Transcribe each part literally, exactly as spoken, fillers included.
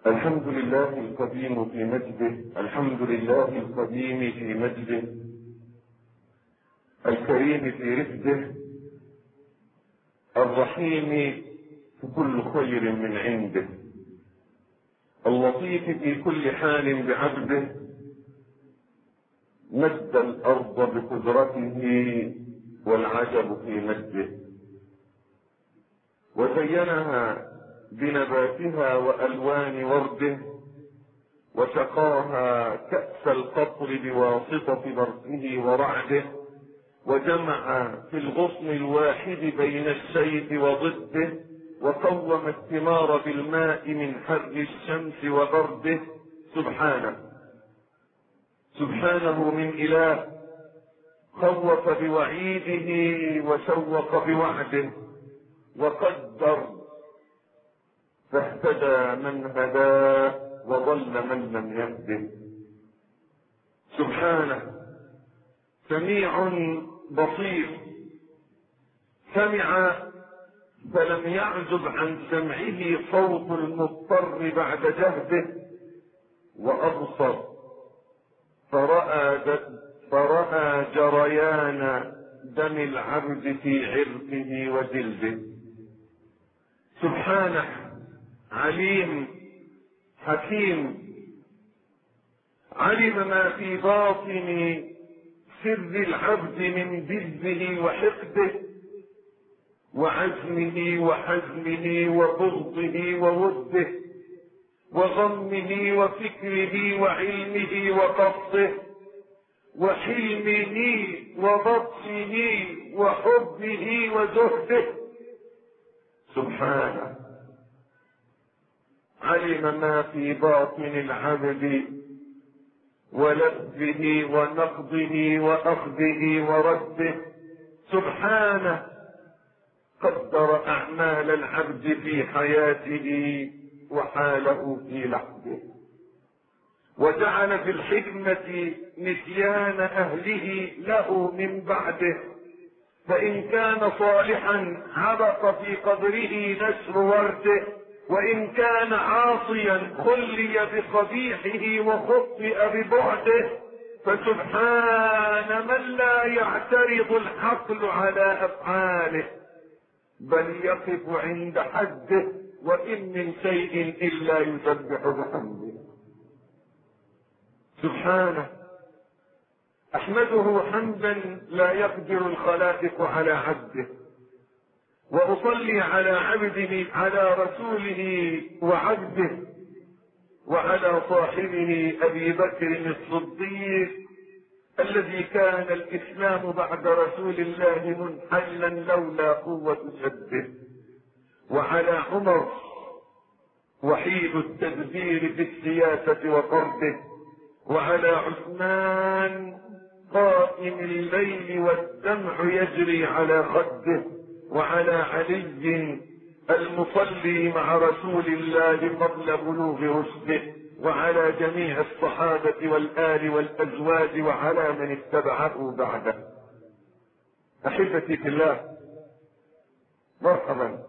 الحمد لله القديم في مجده، الحمد لله القديم في مجده، الكريم في رفده، الرحيم في كل خير من عنده، اللطيف في كل حال بعبده، مد الأرض بقدرته والعجب في مجده، وزينها بنباتها وألوان ورده، وسقاها كأس القطر بواسطة برقه ورعده، وجمع في الغصن الواحد بين السيف وضده، وقوم الثمار بالماء من حر الشمس وبرده. سبحانه سبحانه من إله خوف بوعيده وشوق بوعده، وقدر فاهتدى من هداه وضل من لم يهده. سبحانه سميع بصير، سمع فلم يعزب عن سمعه صوت المضطر بعد جهده، وأبصر فرأى, فرأى جريان دم العبد في عرقه وجلده. سبحانه عليم حكيم، علم ما في باطن سر العبد من بذه وحقده وعزمه وحزمه وبغضه ووده وغمه وفكره وعلمه وقصده وحلمه وبطشه وحبه وزهده. سبحانه علم ما في باطن العبد ولذه ونقضه وأخذه ورده. سبحانه قدر أعمال العبد في حياته وحاله في لحظه، وجعل في الحكمة نسيان أهله له من بعده، فإن كان صالحا عبق في قبره نسر ورده، وإن كان عاصيا خلي بقبيحه وخطئ ببعده. فسبحان من لا يعترض العقل على أفعاله بل يقف عند حده، وإن من شيء إلا يسبح بحمده. سبحانه أحمده حمدا لا يقدر الخلائق على عبده، وأصلي على عبده على رسوله وعبده وعلى صاحبه أبي بكر الصديق الذي كان الإسلام بعد رسول الله منحلا لولا قوة سده، وعلى عمر وحيد التدبير في السياسة وقرده، وعلى عثمان قائم الليل والدمع يجري على خده، وعلى علي المصلي مع رسول الله قبل بلوغ رشده، وعلى جميع الصحابة والآل والأزواج وعلى من اتبعه بعده. أحبتي في الله، مرحبا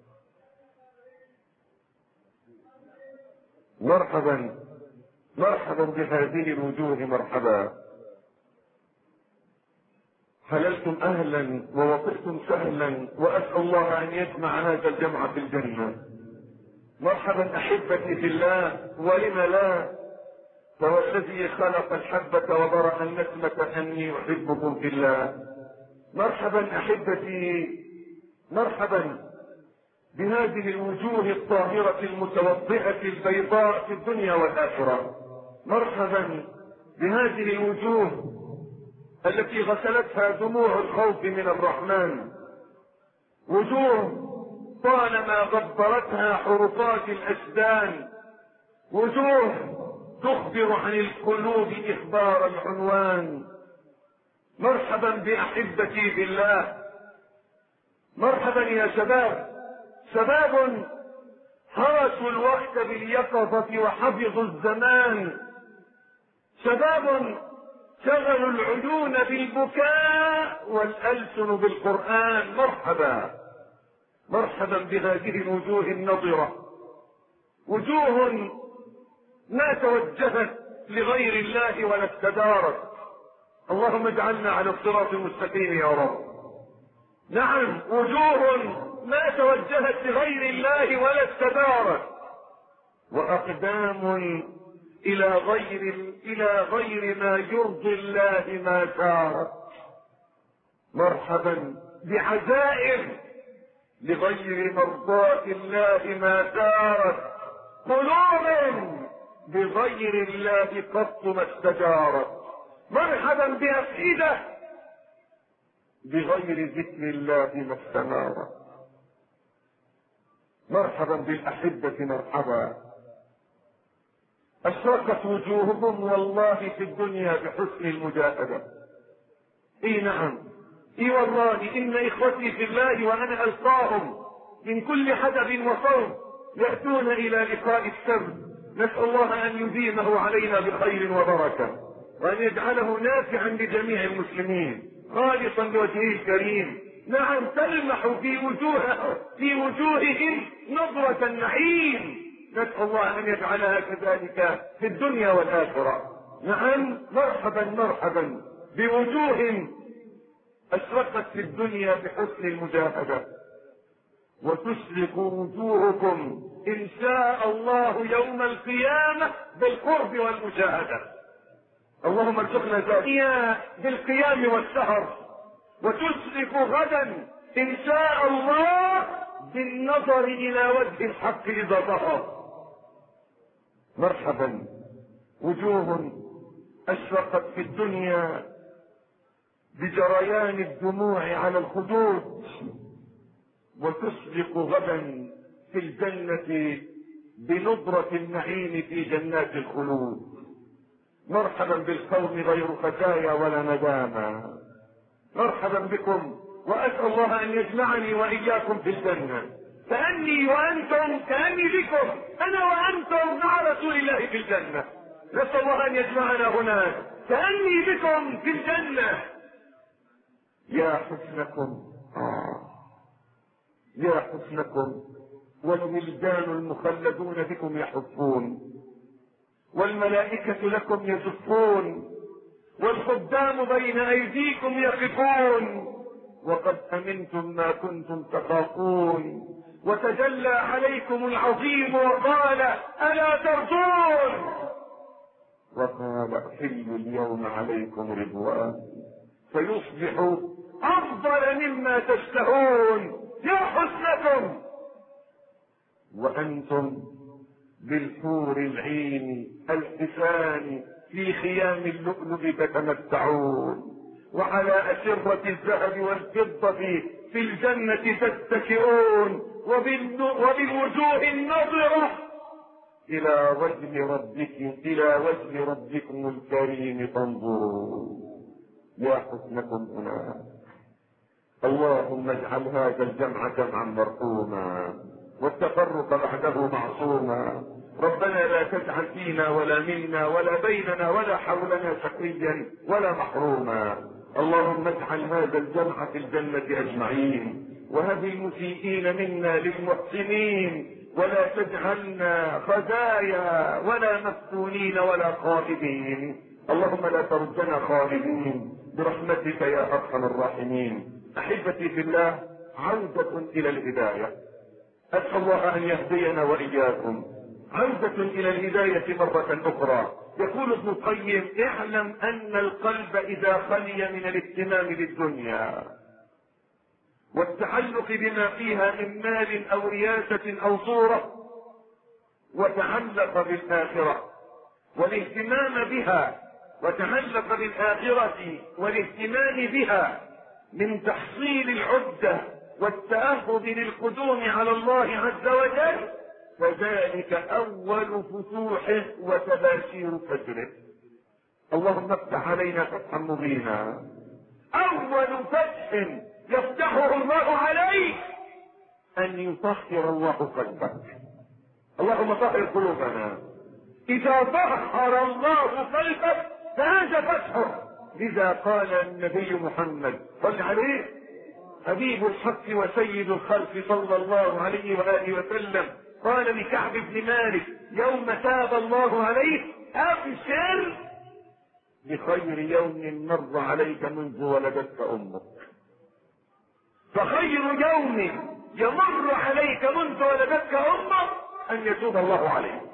مرحبا مرحبا بهذه الوجوه، مرحبا. حللتم أهلا ووقفتم سهلا، وأسأل الله أن يجمع هذا الجمع في الجنة. مرحبا أحبتي في الله، ولم لا؟ فهو الذي خلق الحبة وبرأ النسمة أني أحبكم في الله. مرحبا أحبتي، مرحبا بهذه الوجوه الطاهرة المتوضئة البيضاء في الدنيا والآخرة. مرحبا بهذه الوجوه التي غسلتها دموع الخوف من الرحمن، وجوه طالما غبرتها حرقات الأسدان، وجوه تخبر عن القلوب إخبار العنوان. مرحبا بأحبتي بالله، مرحبا يا شباب، شباب حرسوا الوقت باليقظة وحفظوا الزمان، شباب شغلوا العيون بالبكاء والألسن بالقرآن. مرحبا مرحبا بهذه الوجوه النضرة، وجوه ما توجهت لغير الله ولا استدارت. اللهم اجعلنا على الصراط المستقيم يا رب. نعم، وجوه ما توجهت لغير الله ولا استدارت، واقدام الى غير الى غير ما يرضي الله ما سارت. مرحبا بعزائم لغير مرضاة الله ما سارت. قلوب بغير الله قط ما استجارت. مرحبا بأفئدة بغير ذكر الله ما استنارت. مرحبا بالأحبة مرحبا. أشرقت وجوههم والله في الدنيا بحسن المجاهدة. اي نعم، اي والله ان اخوتي في الله وانا القاهم من كل حدب وصوب يأتون الى لقاء السبت. نسأل الله ان يديمه علينا بخير وبركة، وان يجعله نافعا لجميع المسلمين خالصا لوجهه الكريم. نعم، تلمح في وجوه في وجوههم نظرة النعيم. نسأل الله ان يجعلها كذلك في الدنيا والآخرة. نعم، مرحبا مرحبا بوجوه اشرقت في الدنيا بحسن المجاهدة، وتشرق وجوهكم ان شاء الله يوم القيامة بالقرب والمجاهدة. اللهم ارزقنا ذلك بالقيام والسهر، وتشرق غدا ان شاء الله بالنظر الى وجه الحق اذا ظهر. مرحبا وجوه اشرقت في الدنيا بجريان الدموع على الخدود، وتشرق غدا في الجنة بنضرة النعيم في جنات الخلود. مرحبا بالقوم غير خزايا ولا ندامة. مرحبا بكم، واسأل الله ان يجمعني واياكم في الجنة. كأني وانتم كأني بكم، انا وانتم مع رسول الله في الجنة. نسأل الله ان يجمعنا هناك كأني بكم في الجنة. يا حسنكم آه. يا حسنكم، والولدان المخلدون بكم يحفون، والملائكة لكم يزفون، والخدام بين ايديكم يقفون، وقد امنتم ما كنتم تخافون، وتجلى عليكم العظيم وقال الا ترجون، وقال احل اليوم عليكم رضوان، فيصبحوا افضل مما تشتهون. يا حسنكم، وانتم بالحور العين الحسان في خيام اللؤلؤ تتمتعون، وعلى أسرة الذهب والفضة في الجنة تتكئون، وبالوجوه النضرة إلى وجه ربكم إلى وجه ربكم الكريم تنظرون. يا حسنكم هنا. اللهم اجعل هذا الجمع جمعا مرحوما، والتفرق بعده معصوما. ربنا لا تجعل فينا ولا منا ولا بيننا ولا حولنا شقيا ولا محروما. اللهم اجعل هذا الجمع في الجنة اجمعين، وهب المسيئين منا للمحسنين، ولا تجعلنا خزايا ولا مفتونين ولا خائبين. اللهم لا تردنا خائبين برحمتك يا ارحم الراحمين. احبتي في الله، عودة الى الهداية. اسأل الله ان يهدينا واياكم. عودة الى الهداية مرة اخرى. يقول ابن القيم: اعلم ان القلب اذا خلي من الاهتمام بالدنيا والتعلق بما فيها من مال او رياسة او صورة، وتعلق بالاخرة والاهتمام بها، وتعلق بالاخرة والاهتمام بها من تحصيل العدة والتأهب للقدوم على الله عز وجل، فذلك اول فتوحه وتباشير فجره. اللهم افتح علينا فتحا مبينا. اول فتح يفتحه الله عليك ان يطهر الله قلبك. اللهم طهر قلوبنا. اذا طهر الله قلبك فهذا فتحه. لذا قال النبي محمد صل عليه حبيب الحق وسيد الخلق صلى الله عليه وآله وسلم: قال لكعب بن مالك يوم تاب الله عليه: ابشر بخير يوم مر عليك منذ ولدتك امك. فخير يوم يمر عليك منذ ولدتك امك ان يتوب الله عليك.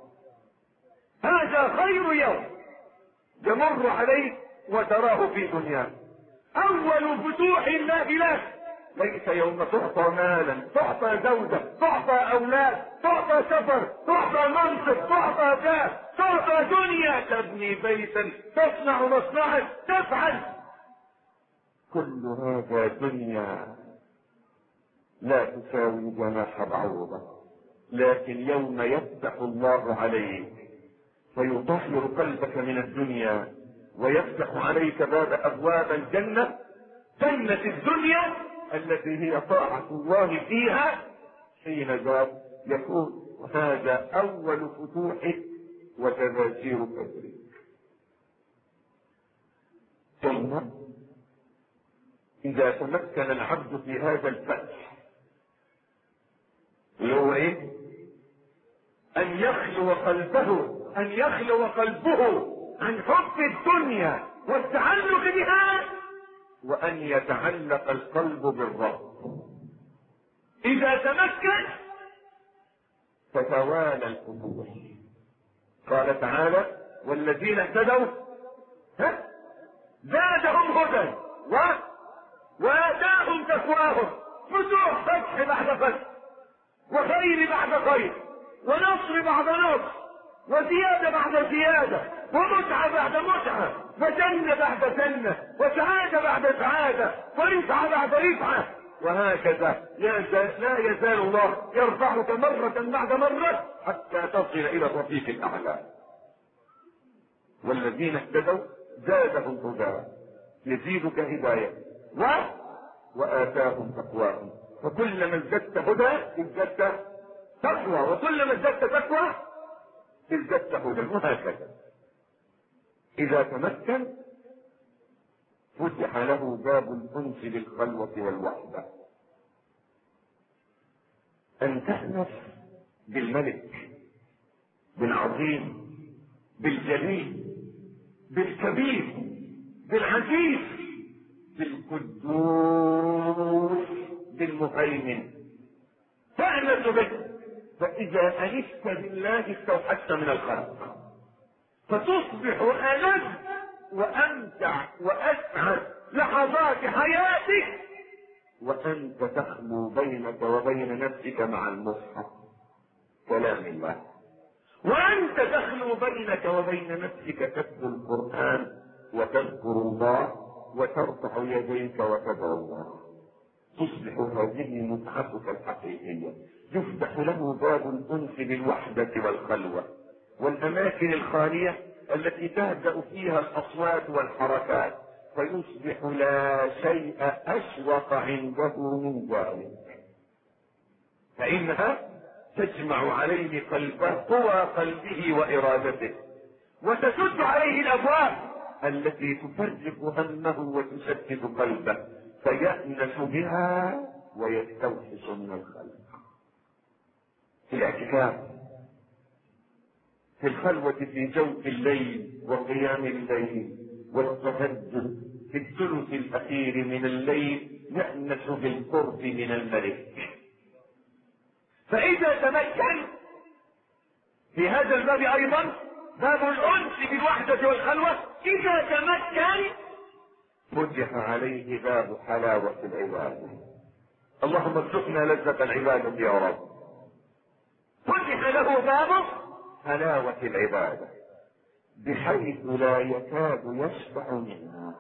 هذا خير يوم يمر عليك وتراه في دنياك. اول فتوح الله لك ليس يوم تعطى مالا، تعطى زوجة، تعطى اولاد، تعطى سفر، تعطى منصب، تعطى جاه، تعطى دنيا، تبني بيتا، تصنع مصنعا، تفعل. كل هذا دنيا لا تساوي جناح بعوضة. لكن يوم يفتح الله عليك فيطهر قلبك من الدنيا ويفتح عليك باب ابواب الجنة، جنة الدنيا التي هي طاعة الله فيها، حين ذاك يكون هذا اول فتوحك وتذاكير كبرك. ثم اذا تمكن العبد في هذا الفتح اللي هو ايه؟ ان يخلو قلبه ان يخلو قلبه عن حب الدنيا والتعلق بها، وان يتعلق القلب بالرب. اذا تمكن تتوالى الفتوح. قال تعالى: والذين اهتدوا ها زادهم هدى و... واتاهم تقواهم. فتوح، فتح بعد فتح، وخير بعد خير، ونصر بعد نصر، وزيادة بعد زيادة، ومتعة بعد متعة، وجنة بعد جنة، وسعادة بعد سعادة، ورفعة بعد رفعة، وهكذا لا يزال الله يرفعك مرة بعد مرة حتى تصل إلى الرفيق الأعلى. والذين اهتدوا زادهم هدى، يزيدك هداية و... وآتاهم تقواهم. فكلما ازددت هدى ازددت تقوى، وكلما ازددت تقوى ازددت هدى، وهكذا. إذا تمكن فتح له باب الأنس بالخلوة والوحدة. أن تأنس بالملك، بالعظيم، بالجليل، بالكبير، بالعزيز، بالقدوس، بالمهيمن. تأنس به. فإذا أنست بالله استوحشت من الخلق، فتصبح ألذ وأمتع وأسعد لحظات حياتك وأنت تخلو بينك وبين نفسك مع المصحف كلام الله، وأنت تخلو بينك وبين نفسك تتلو القرآن وتذكر الله وترفع يديك وتدعو الله. تصبح هذه متعتك الحقيقية. يفتح له باب الأنس بالوحدة والخلوة والأماكن الخالية التي تهدأ فيها الأصوات والحركات، فيصبح لا شيء أشوق عنده من ذلك، فإنها تجمع عليه قلبه، قوى قلبه وإرادته، وتسد عليه الأبواب التي تفرق همه وتسدد قلبه، فيأنس بها ويستوحش من الخلق. في الاعتكاف، في الخلوة في جوف الليل وقيام الليل والتهجد في الثلث الأخير من الليل، يأنس بالقرب من الملك. فإذا تمكن في هذا الباب أيضا باب الأنس بالوحدة والخلوة، إذا تمكن فتح عليه باب حلاوة العبادة. اللهم ارزقنا لذة العبادة يا رب. فتح له باب حلاوة العبادة بحيث لا يكاد يشبع منها.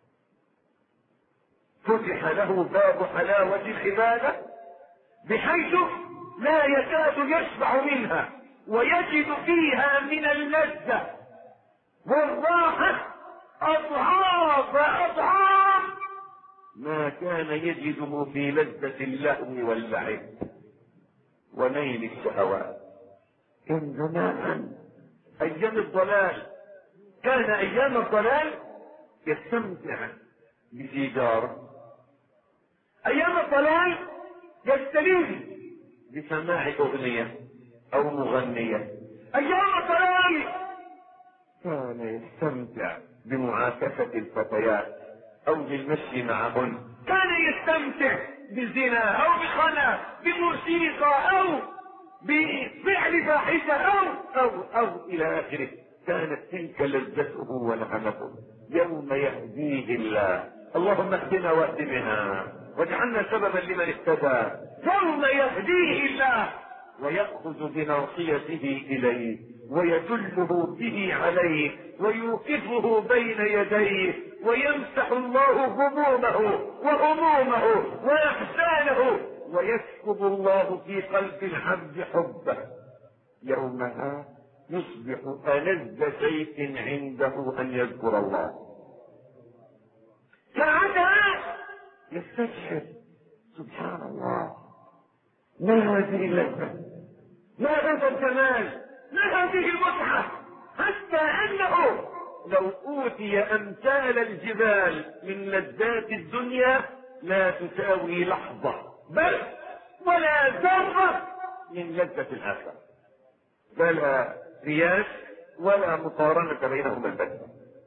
فتح له باب حلاوة العبادة بحيث لا يكاد يشبع منها، ويجد فيها من اللذة والراحة أضعاف أضعاف ما كان يجده في لذة اللهو واللعب ونيل الشهوات. كان زمان أيام الضلال، كان أيام الضلال يستمتع بسيجارة، أيام الضلال يستلذ بسماع اغنية او مغنية ايام طوال كان يستمتع بمعاكسة الفتيات او بالمشي معهن، كان يستمتع بالزنا او بخنا بموسيقى او بفعل فاحشة او او او الى اخره. كانت تلك لذته ونعمته. يوم يهديه الله، اللهم اهدنا واهد بنا واجعلنا سببا لمن اهتدى. يوم يهديه الله ويأخذ بناصيته اليه ويدله به عليه ويوقفه بين يديه ويمسح الله همومه وهمومه واحزانه ويسكب الله في قلب العبد حبه. يومها يصبح ألذ شيء عنده ان يذكر الله. ساعتها يستشعر سبحان الله، ما هذه اللذة، ما هذا الجمال، ما هذه المتعة، حتى انه لو اوتي امثال الجبال من لذات الدنيا لا تساوي لحظة بل ولا ذرة من لذة الاخرة، فلا قياس ولا مقارنة بينهما البتة.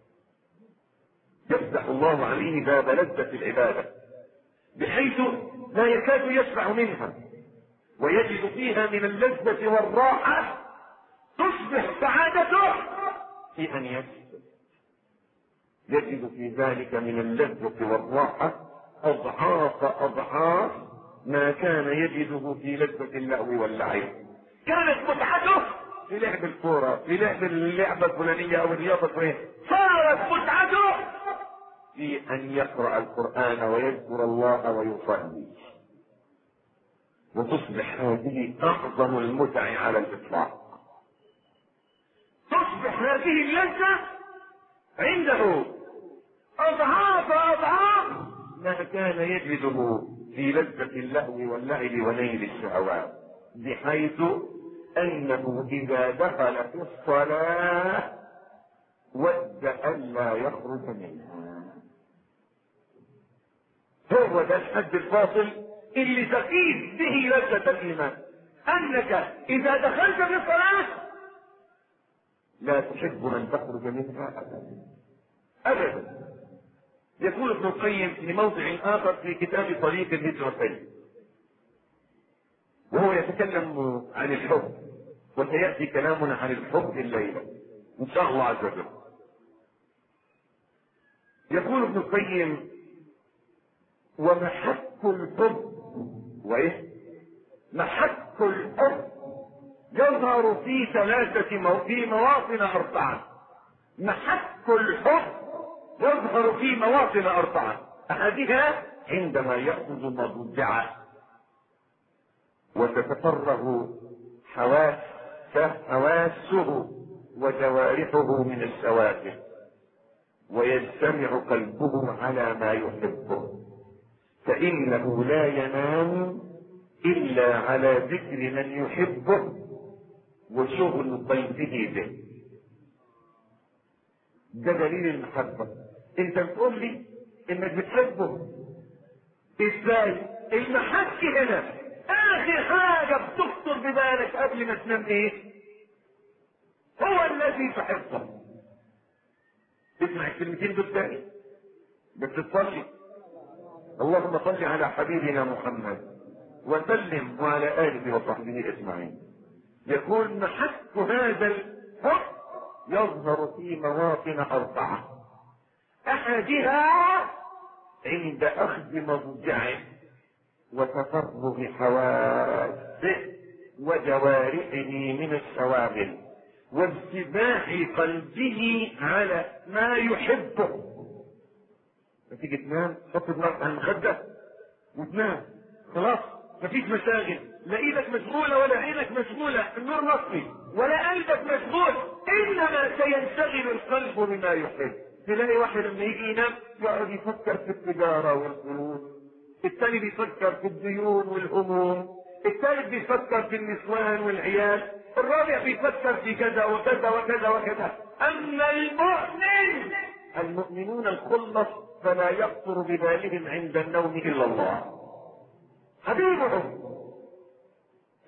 يفتح الله عليه باب لذة العبادة بحيث لا يكاد يشبع منها ويجد فيها من اللذة والراحة. تصبح سعادته في ان يسجد، يجد في ذلك من اللذة والراحة اضعاف اضعاف ما كان يجده في لذة اللهو واللعب. كانت متعته في لعب الكورة، في لعب اللعبة الفلانية او الرياضة الفلانية، صارت متعته في ان يقرأ القرآن ويذكر الله ويصلي، وتصبح هذه اعظم المتع على الاطلاق. تصبح هذه اللذة عنده اضعاف اضعاف ما كان يجده في لذة اللهو واللعب ونيل الشهوات، بحيث انه اذا دخل في الصلاة ود الا يخرج منها. هو ده الحد الفاصل اللي تقيد به لذة الايمان، انك اذا دخلت في الصلاة لا تحب ان تخرج منها ابدا ابدا. يقول ابن القيم في موضع اخر في كتاب طريق الهجرتين وهو يتكلم عن الحب، وسيأتي كلامنا عن الحب الليلة ان شاء الله عز وجل. يقول ابن القيم: ومحك الحب، وايه محك الحب يظهر في ثلاثة مو... في مواطن أربعة. محك الحب يظهر في مواطن أربعة، أحدها عندما يأخذ مضجعه وتتفرغ حواسه حواسه وجوارحه من الشواغل ويجتمع قلبه على ما يحبه، فإنه لا ينام إلا على ذكر من يحبه وشغل قلبه به. ده دليل المحبة. انت بتقول لي انك بتحبه ازاي؟ المحك هنا اخر حاجة بتخطر ببالك قبل ما تنام ايه؟ هو الذي تحبه. اسمع الكلمتين دول تاني بس تصلي: اللهم صل على حبيبنا محمد وسلم وعلى آله وصحبه اجمعين. يقول: محك هذا الحب يظهر في مواطن أربعة، أحدها عند أخذ مضجعه وتفرغ حواسه وجوارحه من الشواغل وانتباح قلبه على ما يحبه. تيجي تنام تحط دماغك على المخدة وتنام، خلاص مفيش مشاغل، لا ايدك مشغولة ولا عينك مشغولة، النور مطفي ولا قلبك مشغول، انما سينشغل القلب بما يحب. تلاقي واحد لما يجي ينام يقعد يفكر في التجارة والفلوس، الثاني بيفكر في الديون والهموم، الثالث بيفكر في النسوان والعيال، الرابع بيفكر في كذا وكذا وكذا وكذا. اما المؤمن المؤمنون الخلص فلا يخطر ببالهم عند النوم الا الله حبيبهم.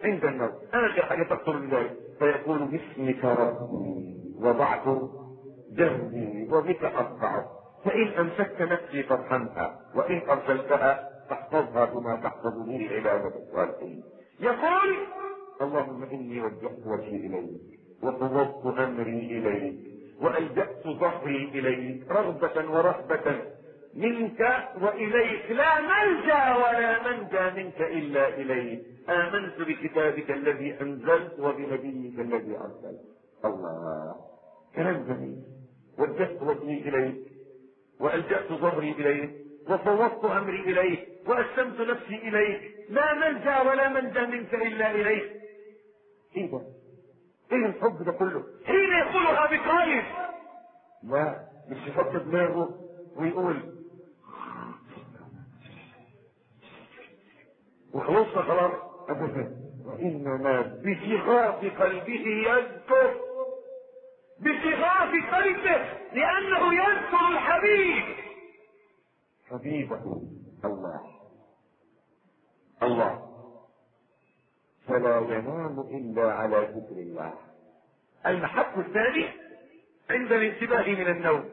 عند النوم آخر حاجة تخطر بذلك، فيقول باسمك ربي وضعت جنبي وبك أرفعه، فإن أمسكت نفسي فارحمها وإن أرسلتها فاحفظها بما تحفظ به عبادك الصالحين. يقول اللهم إني وجهت وجهي إليك وفوضت أمري إليك وألجأت ظهري إليك رغبة ورهبة منك وإليك، لا ملجأ ولا منجى منك إلا إليك. آمنت بكتابك الذي أنزلت وبنبيك الذي أرسلت. الله، كلام جميل. وجهت وجهي إليك وألجأت ظهري إليك وفوضت أمري إليك وأسلمت نفسي إليك، لا ملجأ ولا منجى منك إلا إليك. إيه ده؟ إيه الحب ده كله؟ حين يقولها بقلب، لا مش يحط دماغه ويقول وخلصنا خلاص أبدا، وإنما بشغاف قلبه يذكر، بشغاف قلبه، لأنه يذكر الحبيب حبيبه الله الله، فلا ينام إلا على ذكر الله. المحك الثاني عند الانتباه من النوم،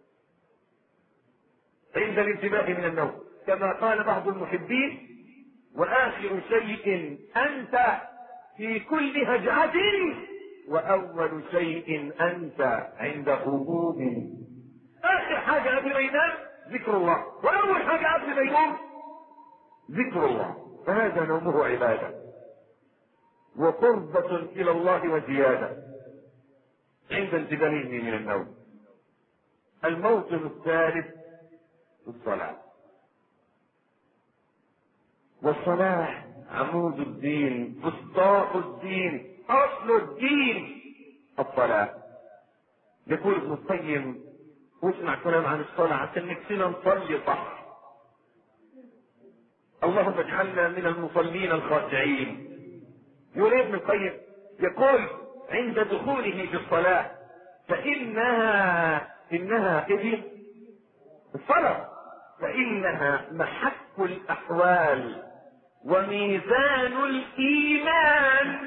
عند الانتباه من النوم كما قال بعض المحبين: وآخر شيء أنت في كل هجعة وأول شيء أنت عند غروب. آخر حاجة قبل ما ينام ذكر الله، وأول حاجة قبل ما يقوم ذكر الله، فهذا نومه عبادة وقربة إلى الله وزيادة عند انتباهه من النوم. الموطن الثالث الصلاة، والصلاة عمود الدين، فسطاط الدين، أصل الدين الصلاة. يقول ابن القيم، واسمع كلام عن الصلاة عشان نفسنا نصلي صح. اللهم اجعلنا من المصلين الخاشعين. يقول ابن القيم، يقول عند دخوله في الصلاة فإنها إنها إذن الصلاة فإنها محك الأحوال وميزان الإيمان،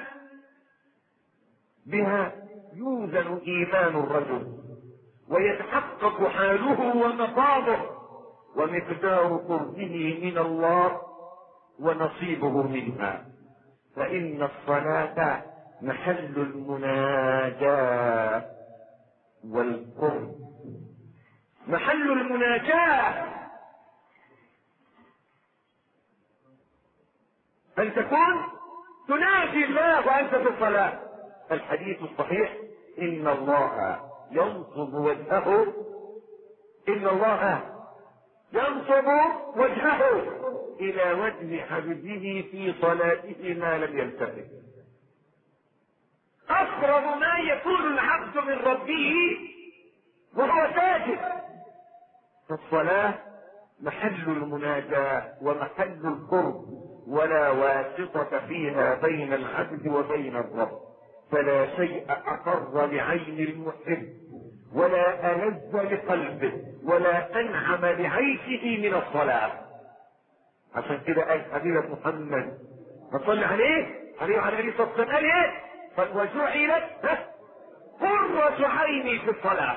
بها يوزن إيمان الرجل ويتحقق حاله ومقامه ومقدار قربه من الله ونصيبه منها. فإن الصلاة محل المناجاة والقرب، محل المناجاة، أن تكون تناجي الله وأنت في الصلاة. الحديث الصحيح: إن الله ينصب وجهه إن الله ينصب وجهه إلى وجه حبيبه في صلاته ما لم يلتفت. أقرب ما يكون العبد من ربه وهو ساجد. فالصلاة محل المناجاة ومحل القرب، ولا واسطة فيها بين العبد وبين الرب، فلا شيء أقر لعين المحب ولا ألذ لقلبه ولا أنعم لعيشه من الصلاة. عشان كده قال حبيبك محمد صلى عليه عليه وعلى آله الصلاة والسلام قال إيه؟ وجعلت قرة عيني في الصلاة.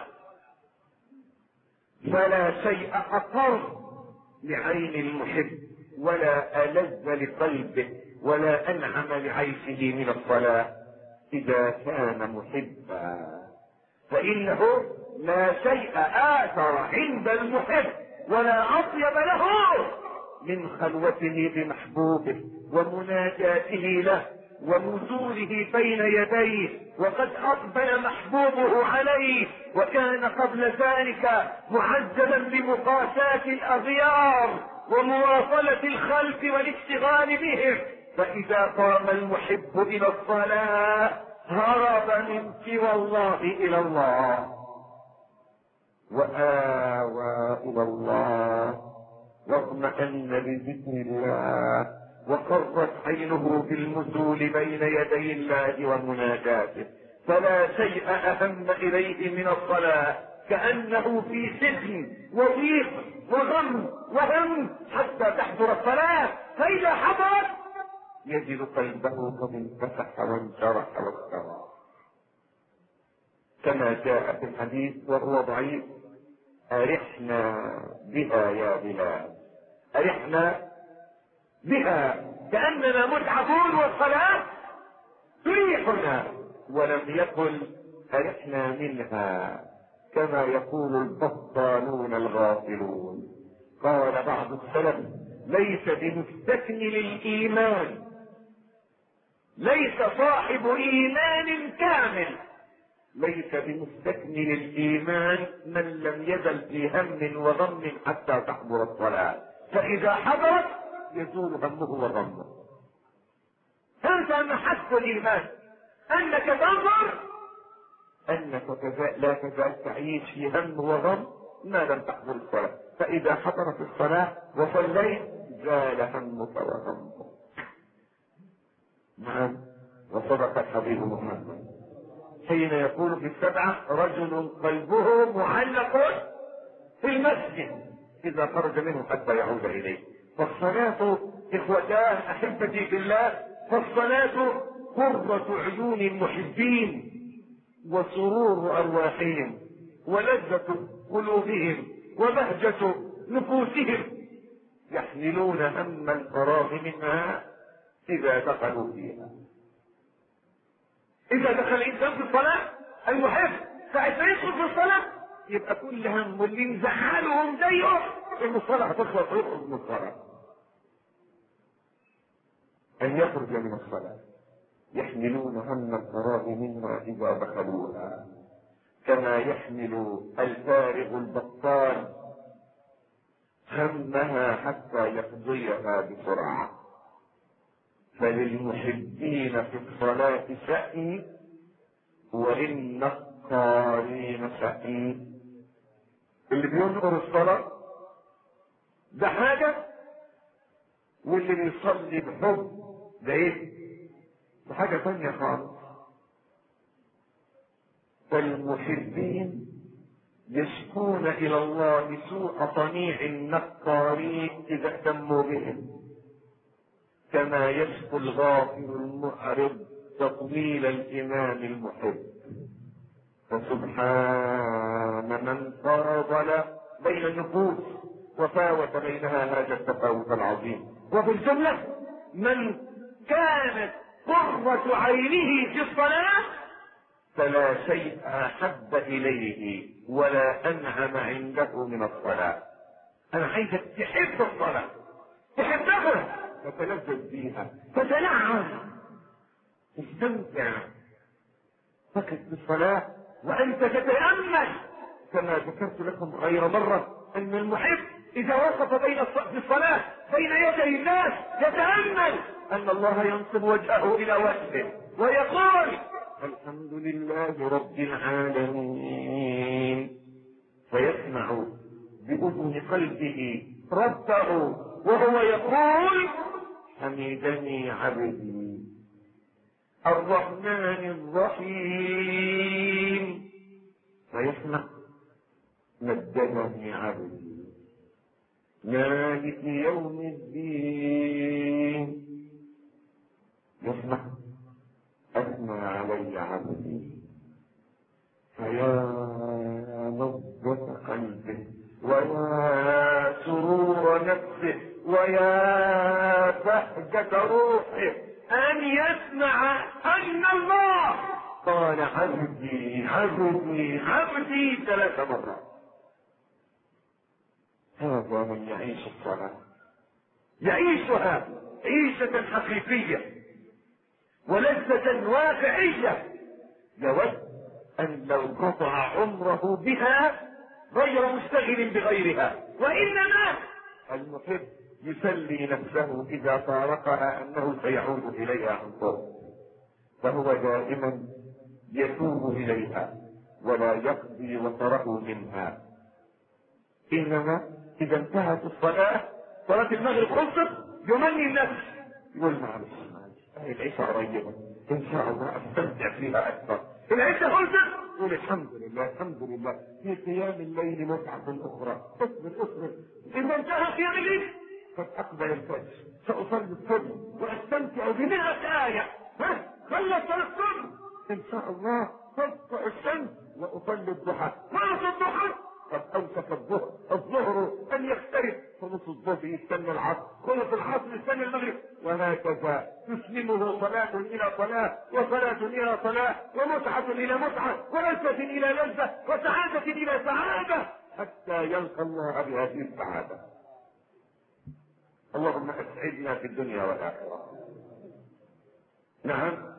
فلا شيء أقر لعين المحب ولا ألذ لقلبه ولا أنعم لعيشه من الصلاة إذا كان محبا، فإنه لا شيء آثر عند المحب ولا أطيب له من خلوته بمحبوبه ومناجاته له ونزوله بين يديه وقد أقبل محبوبه عليه، وكان قبل ذلك معذبا بمقاساة الأغيار ومواصلة الخلق والاشتغال بهم، فإذا قام المحب إلى الصلاة هرب من سوى الله إلى الله وآوى إلى الله واطمأن بذكر الله وقرت عينه بالمثول بين يدي الله ومناجاته. فلا شيء أهم إليه من الصلاة، كأنه في سجن وضيق وغم وهم حتى تحضر الصلاة، فإذا حضرت يجد قلبه قد انفتح وانشرح واستراح، كما جاء في الحديث وهو ضعيف: أرحنا بها يا بلال، أرحنا بها، كأننا متعبون والصلاة تريحنا. ولم يقل أرحنا منها كما يقول البطالون الغافلون. قال بعض السلف: ليس بمستكمل الإيمان، ليس صاحب إيمان كامل، ليس بمستكمل الإيمان من لم يزل في هم وغم حتى تحضر الصلاة، فإذا حضرت يزول همه وغمه. انت ان حسب الإيمان انك تنظر انك لا تزال تعيش في هم وغم ما لم تحضر الصلاة، فإذا حضرت الصلاة وصليت زال همك وغمك. نعم، وصدق الحبيب محمد حين يقول في السبعة: رجل قلبه معلق في المسجد إذا خرج منه حتى يعود إليه. فالصلاة إخوتان أحبتي في الله، فالصلاة قرة عيون المحبين وسرور أرواحهم ولذة قلوبهم وبهجة نفوسهم، يحملون هم الفراغ منها إذا دخلوا فيها. إذا دخل الإنسان في الصلاة المحب ساعة ما يدخل في الصلاة يبقى كل هم واللي مزعله ومضايقه إن الصلاة هتخلص ويخرج من الصلاة. أن يخرج من الصلاة يحملون هم الفراغ منها إذا دخلوها، كما يحمل الفارغ البطال همها حتى يقضيها بسرعة. فللمحبين في الصلاة شأن وللنقارين شأن. اللي بينقر الصلاة ده حاجة، واللي بيصلي بحب ده ايه؟ ده حاجة ثانية خالص. فالمحبين يشكون إلى الله سوء صنيع النقارين إذا اهتموا بهم، كما يشكو الغافل المعرض تطويل الإمام المحب. فسبحان من فاضل بين النفوس وفاوت بينها هذا التفاوت العظيم. وفي الجملة من كانت قرة عينه في الصلاة فلا شيء أحب إليه ولا أنعم عنده من الصلاة. أنا عايزك تحب الصلاة، تحبها، تتلذذ بيها، تتنعم، تستمتع. فكر بالصلاة وأنت تتأمل، كما ذكرت لكم غير مرة أن المحب إذا وقف بين الصلاة بين يدي الناس يتأمل أن الله ينصب وجهه إلى وجهه ويقول: الحمد لله رب العالمين، فيسمع بأذن قلبه ربه وهو يقول: حمدني عبدي الرحمن الرحيم، فيسمع مجدني عبدي مالك يوم الدين، يسمع أثنى علي عبدي. فيا نضجة قلبه ويا سرور نفسه ويا بهجة روحه أن يسمع أن الله قال: عبدي عبدي عبدي ثلاث مرات. هذا من يعيش الصلاة، يعيشها عيشة حقيقية ولذة واقعية، يود أن لو قطع عمره بها غير مشتغل بغيرها. وإنما المحب يسلي نفسه إذا فارقها أنه سيعود إليها عن قرب، فهو دائما يتوب إليها ولا يقضي وتره منها. إنما إذا انتهت الصلاة، صلاة المغرب خلصت، يمني النفس يقول: معلش معلش هي العشاء قريبة إن شاء الله أستمتع فيها أكثر. العشاء خلصت يقول: الحمد لله الحمد لله في قيام الليل متعة أخرى. اصبر اصبر، إذا انتهى قيام الليل قد اقبل الفجر، ساصلي الصبح واستمتع بمئة آية، ها خلص الصبح ان شاء الله تطلع الشمس واصلي الضحى. خلص الضحى قد اوشك الظهر الظهر ان يقترب، خلص الظهر يستنى العصر، خلص العصر يستنى المغرب، وهكذا تسلمه صلاة الى صلاة، وصلاة الى صلاة، ومتعة الى متعة، ولذة الى لذة، وسعادة الى سعادة، حتى يلقى الله بهذه السعادة. اللهم اسعدنا في الدنيا والاخرة. نعم.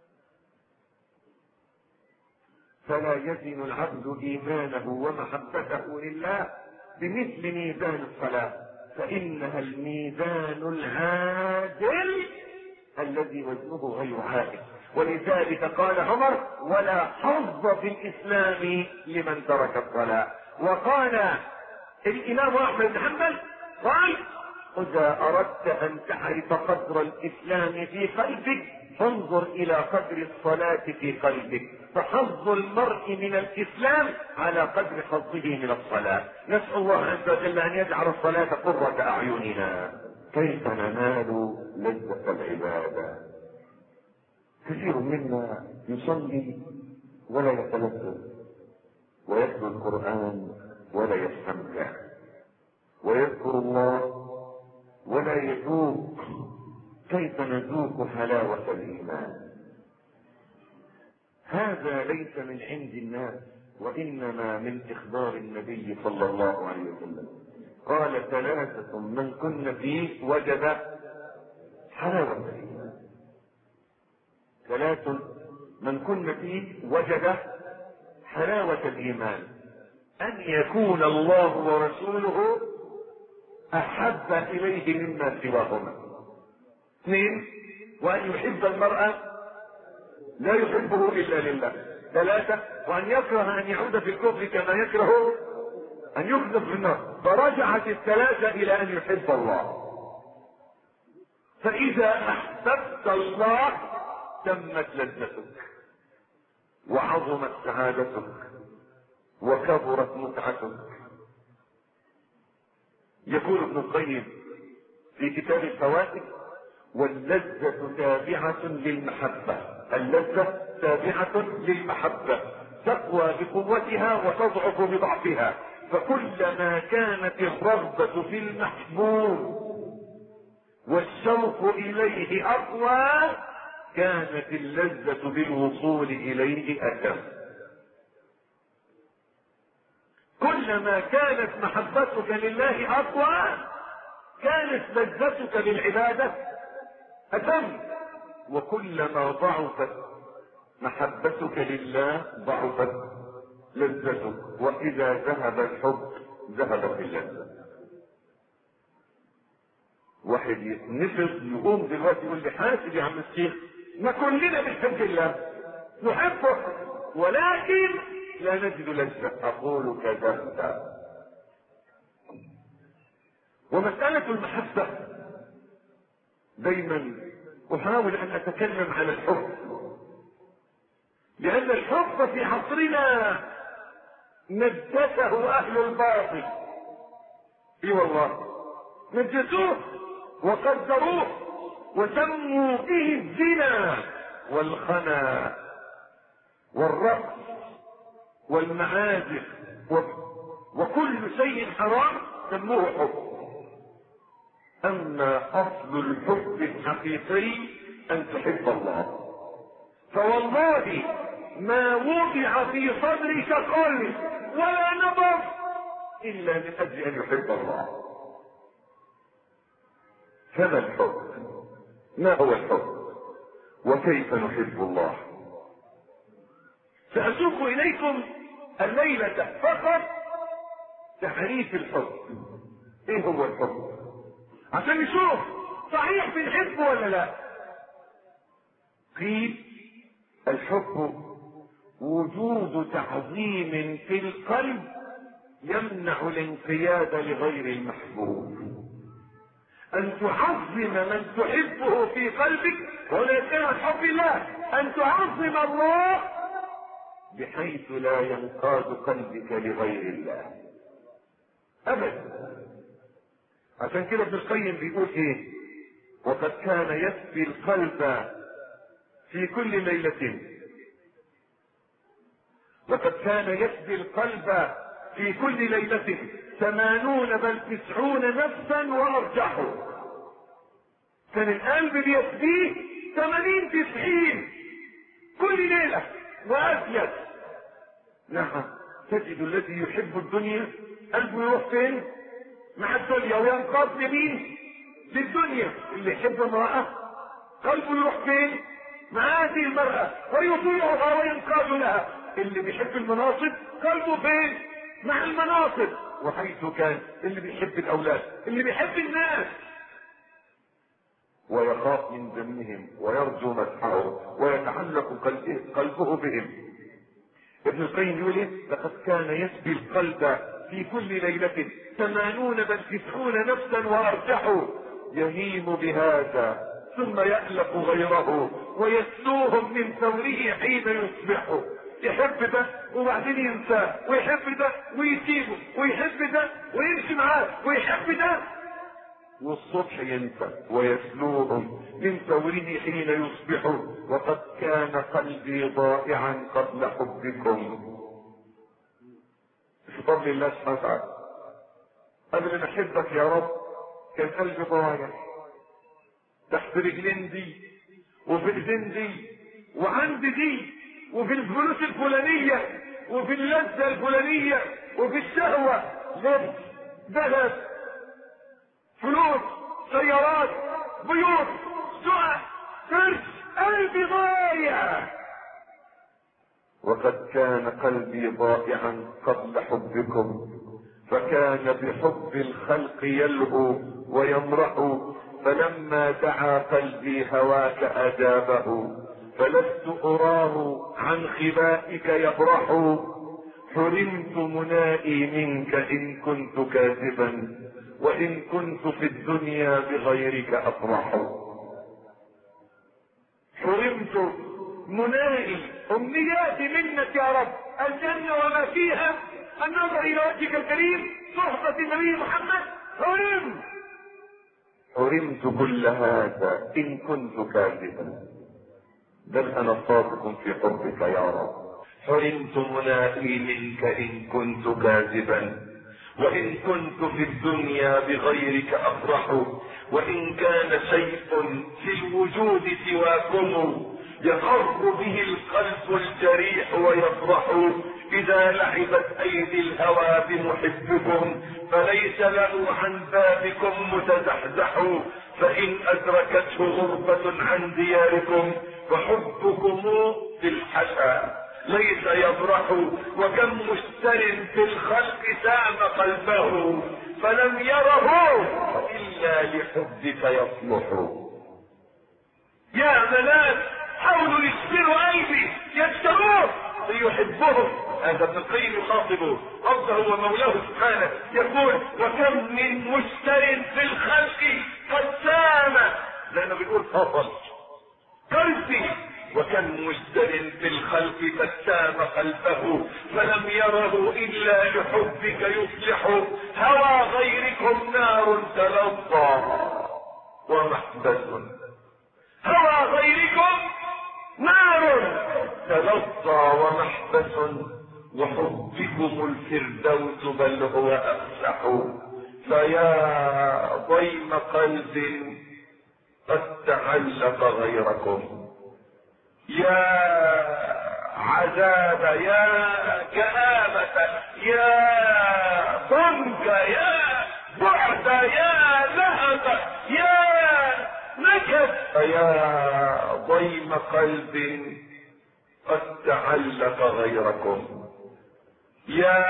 فلا يزن العبد ايمانه ومحبته لله بمثل ميزان الصلاة، فانها الميزان العادل الذي وزنه غير عادل. ولذلك قال عمر: ولا حظ في الاسلام لمن ترك الصلاة. وقال الامام احمد بن حنبل قال: اذا اردت ان تعرف قدر الاسلام في قلبك فانظر الى قدر الصلاة في قلبك، فحظ المرء من الاسلام على قدر حظه من الصلاة. نسأل الله عز وجل ان يجعل الصلاة قرة اعيننا. كيف ننال لذة العبادة؟ كثير منا يصلي ولا يتلذذ، ويتلو القرآن ولا يستمتع، ويذكر الله ولا يذوق. كيف نذوق حلاوة الإيمان؟ هذا ليس من عند الناس، وإنما من إخبار النبي صلى الله عليه وسلم. قال: ثلاثة من كن فيه وجد حلاوة الإيمان. ثلاث من كن فيه وجد حلاوة الإيمان: أن يكون الله ورسوله أحب إليه مما سواهما. اثنين: وأن يحب المرأة لا يحبه إلا لله. ثلاثة: وأن يكره أن يعود في الكفر كما يكره أن يقذف في النار. فرجعت الثلاثة إلى أن يحب الله. فإذا أحببت الله تمت لذتك، وعظمت سعادتك، وكبرت متعتك. يقول ابن القيم في كتاب الفوائد: واللذة تابعة للمحبة. اللذة تابعة للمحبة، تقوى بقوتها وتضعف بضعفها. فكلما كانت الرغبة في المحبوب والشوق إليه أقوى كانت اللذة بالوصول إليه أتم. كلما كانت محبتك لله أقوى كانت لذتك للعبادة أتم، وكلما ضعفت محبتك لله ضعفت لذتك، وإذا ذهب الحب ذهبت اللذة. واحد يتنفض يقوم دلوقتي يقول لي: حاسب يا عم الشيخ، ما كلنا بنحب الله نحبه ولكن لا نجد لذة. أقول كذبت. ومسألة المحبة دايما أحاول أن أتكلم عن الحب، لأن الحب في عصرنا نجسه أهل الباطل. اي والله نجسوه وقدروه وسموا به الزنا والخنا والرقص والمعازف وكل شيء حرام سموه حب. اما اصل الحب الحقيقي ان تحب الله. فوالله ما وضع في صدرك قلب ولا نبض الا من اجل ان يحب الله. فما الحب؟ ما هو الحب؟ وكيف نحب الله؟ سأسوق اليكم الليلة فقط تعريف الحب. ايه هو الحب؟ عشان نشوف صحيح بنحبه ولا لا. قيل الحب وجود تعظيم في القلب يمنع الانقياد لغير المحبوب. ان تعظم من تحبه في قلبك، ولا كان حب الله ان تعظم الله بحيث لا ينقاد قلبك لغير الله ابدا. عشان كده ابن القيم بيقول ايه؟ وقد كان يسبي القلب في كل ليلة وقد كان يسبي القلب في كل ليلة ثمانون بل تسعون نفسا وارجحوا. كان القلب بيسبيه ثمانين تسعين كل ليلة وازيد. نعم، تجد الذي يحب الدنيا قلبه يروح فين؟ مع الدنيا وينقاد لمين؟ للدنيا. اللي يحب امرأة قلبه يروح فين؟ مع هذه المرأة ويطيعها وينقاد لها. اللي بيحب المناصب قلبه فين؟ مع المناصب. وحيث كان اللي بيحب الاولاد، اللي بيحب الناس ويخاف من ذمهم ويرجو مدحه ويتعلق قلبه بهم. ابن القيم يقول ايه؟ لقد كان يسبي القلب في كل ليلة ثمانون بل تسعون نفسا وارجحوا، يهيم بهذا ثم يألف غيره ويسلوهم من ثوره حين يصبح. يحب ده وبعدين ينساه، ويحب ده ويسيبه، ويحب ده ويمشي معاه، ويحب ده والصبح ينسى. ويسلوهم من ثوره حين يصبح. وقد كان قلبي ضائعا قبل حبكم. بفضل الله سبحانه وتعالى قبل ما احبك يا رب كان قلبي ضايع تحت رجلين دي وفي ايدين دي وعند دي وفي الفلوس الفلانية وفي اللذة الفلانية وفي الشهوة، لبس، ذهب، فلوس، سيارات، بيوت، سقع، فرش، قلبي ضايع. وقد كان قلبي ضائعا قبل حبكم، فكان بحب الخلق يلهو ويمرح، فلما دعا قلبي هواك اجابه، فلست اراه عن خبائك يبرح. حرمت منائي منك ان كنت كاذبا، وان كنت في الدنيا بغيرك افرح. حرمت منائي، امنياتي منك يا رب، الجنة وما فيها، النظر الى وجهك الكريم، صحبة النبي محمد. حرمت حرمت كل هذا ان كنت كاذبا، بل انا صادق في حبك يا رب. حرمت منائي منك ان كنت كاذبا، وان كنت في الدنيا بغيرك افرح. وان كان شيء في الوجود سواكم يقر به القلب الجريح ويفرح، اذا لعبت ايدي الهوى بمحبكم فليس له عن بابكم متزحزح. فان ادركته غربة عن دياركم فحبكم في الحشا ليس يبرح. وكم مشتر في الخلق سام قلبه فلم يره الا لحبك يصلح. يا ملاك حاولوا يشتروا قلبي، يشتروه ليحبهم. هذا ابن القيم يخاطبه ربه ومولاه سبحانه، يقول وكم من مشتر في الخلق قد سام، لانه بيقول فضل قلبي. وكم مشتر في الخلق قد سام قلبه فلم يره الا لحبك يصلح. هوى غيركم نار تلظى ومحبس، هوى غيركم نار تلظى ومحبس، وحبكم الفردوس بل هو افسح. فيا ضيم قلب قد تعلق غيركم، يا عذاب، يا كآبة، يا ضنك، يا بعد، يا لهب، يا نكد. فيا ضيم قلب قد تعلق غيركم، يا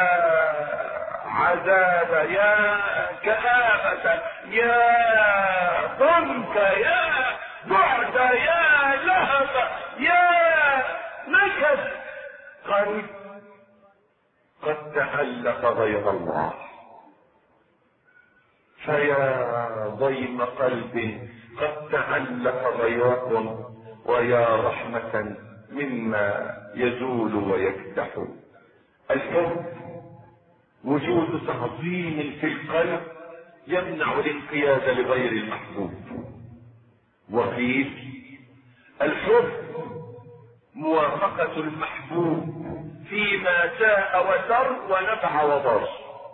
عذاب، يا كآبة، يا ضنك، يا بعد، يا لهب، يا نكد. قلب قد تعلق غير الله. فيا ضيم قلب قد تعلق غيركم، ويا رحمة مما يزول ويكدح. الحب وجود تعظيم في القلب يمنع الانقياد لغير المحبوب. وقيل الحب موافقة المحبوب فيما ساء وسر ونفع وضر،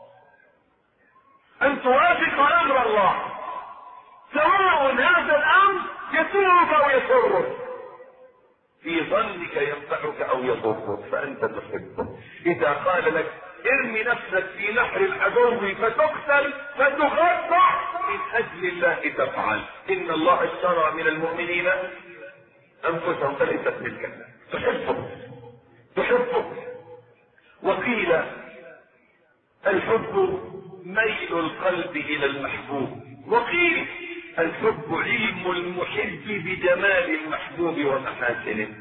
ان توافق امر الله سواء هذا الامر يسرك او يسرك، في ظنك ينفعك او يضرك فانت تحبه. اذا قال لك ارمي نفسك في نحر العدو فتقتل فتخطع من اجل الله تفعل. ان الله اشترى من المؤمنين انفسهم فليست ملكا، تحبه تحبه. وقيل الحب ميل القلب الى المحبوب، وقيل الحب علم المحب بجمال المحبوب ومحاسنه.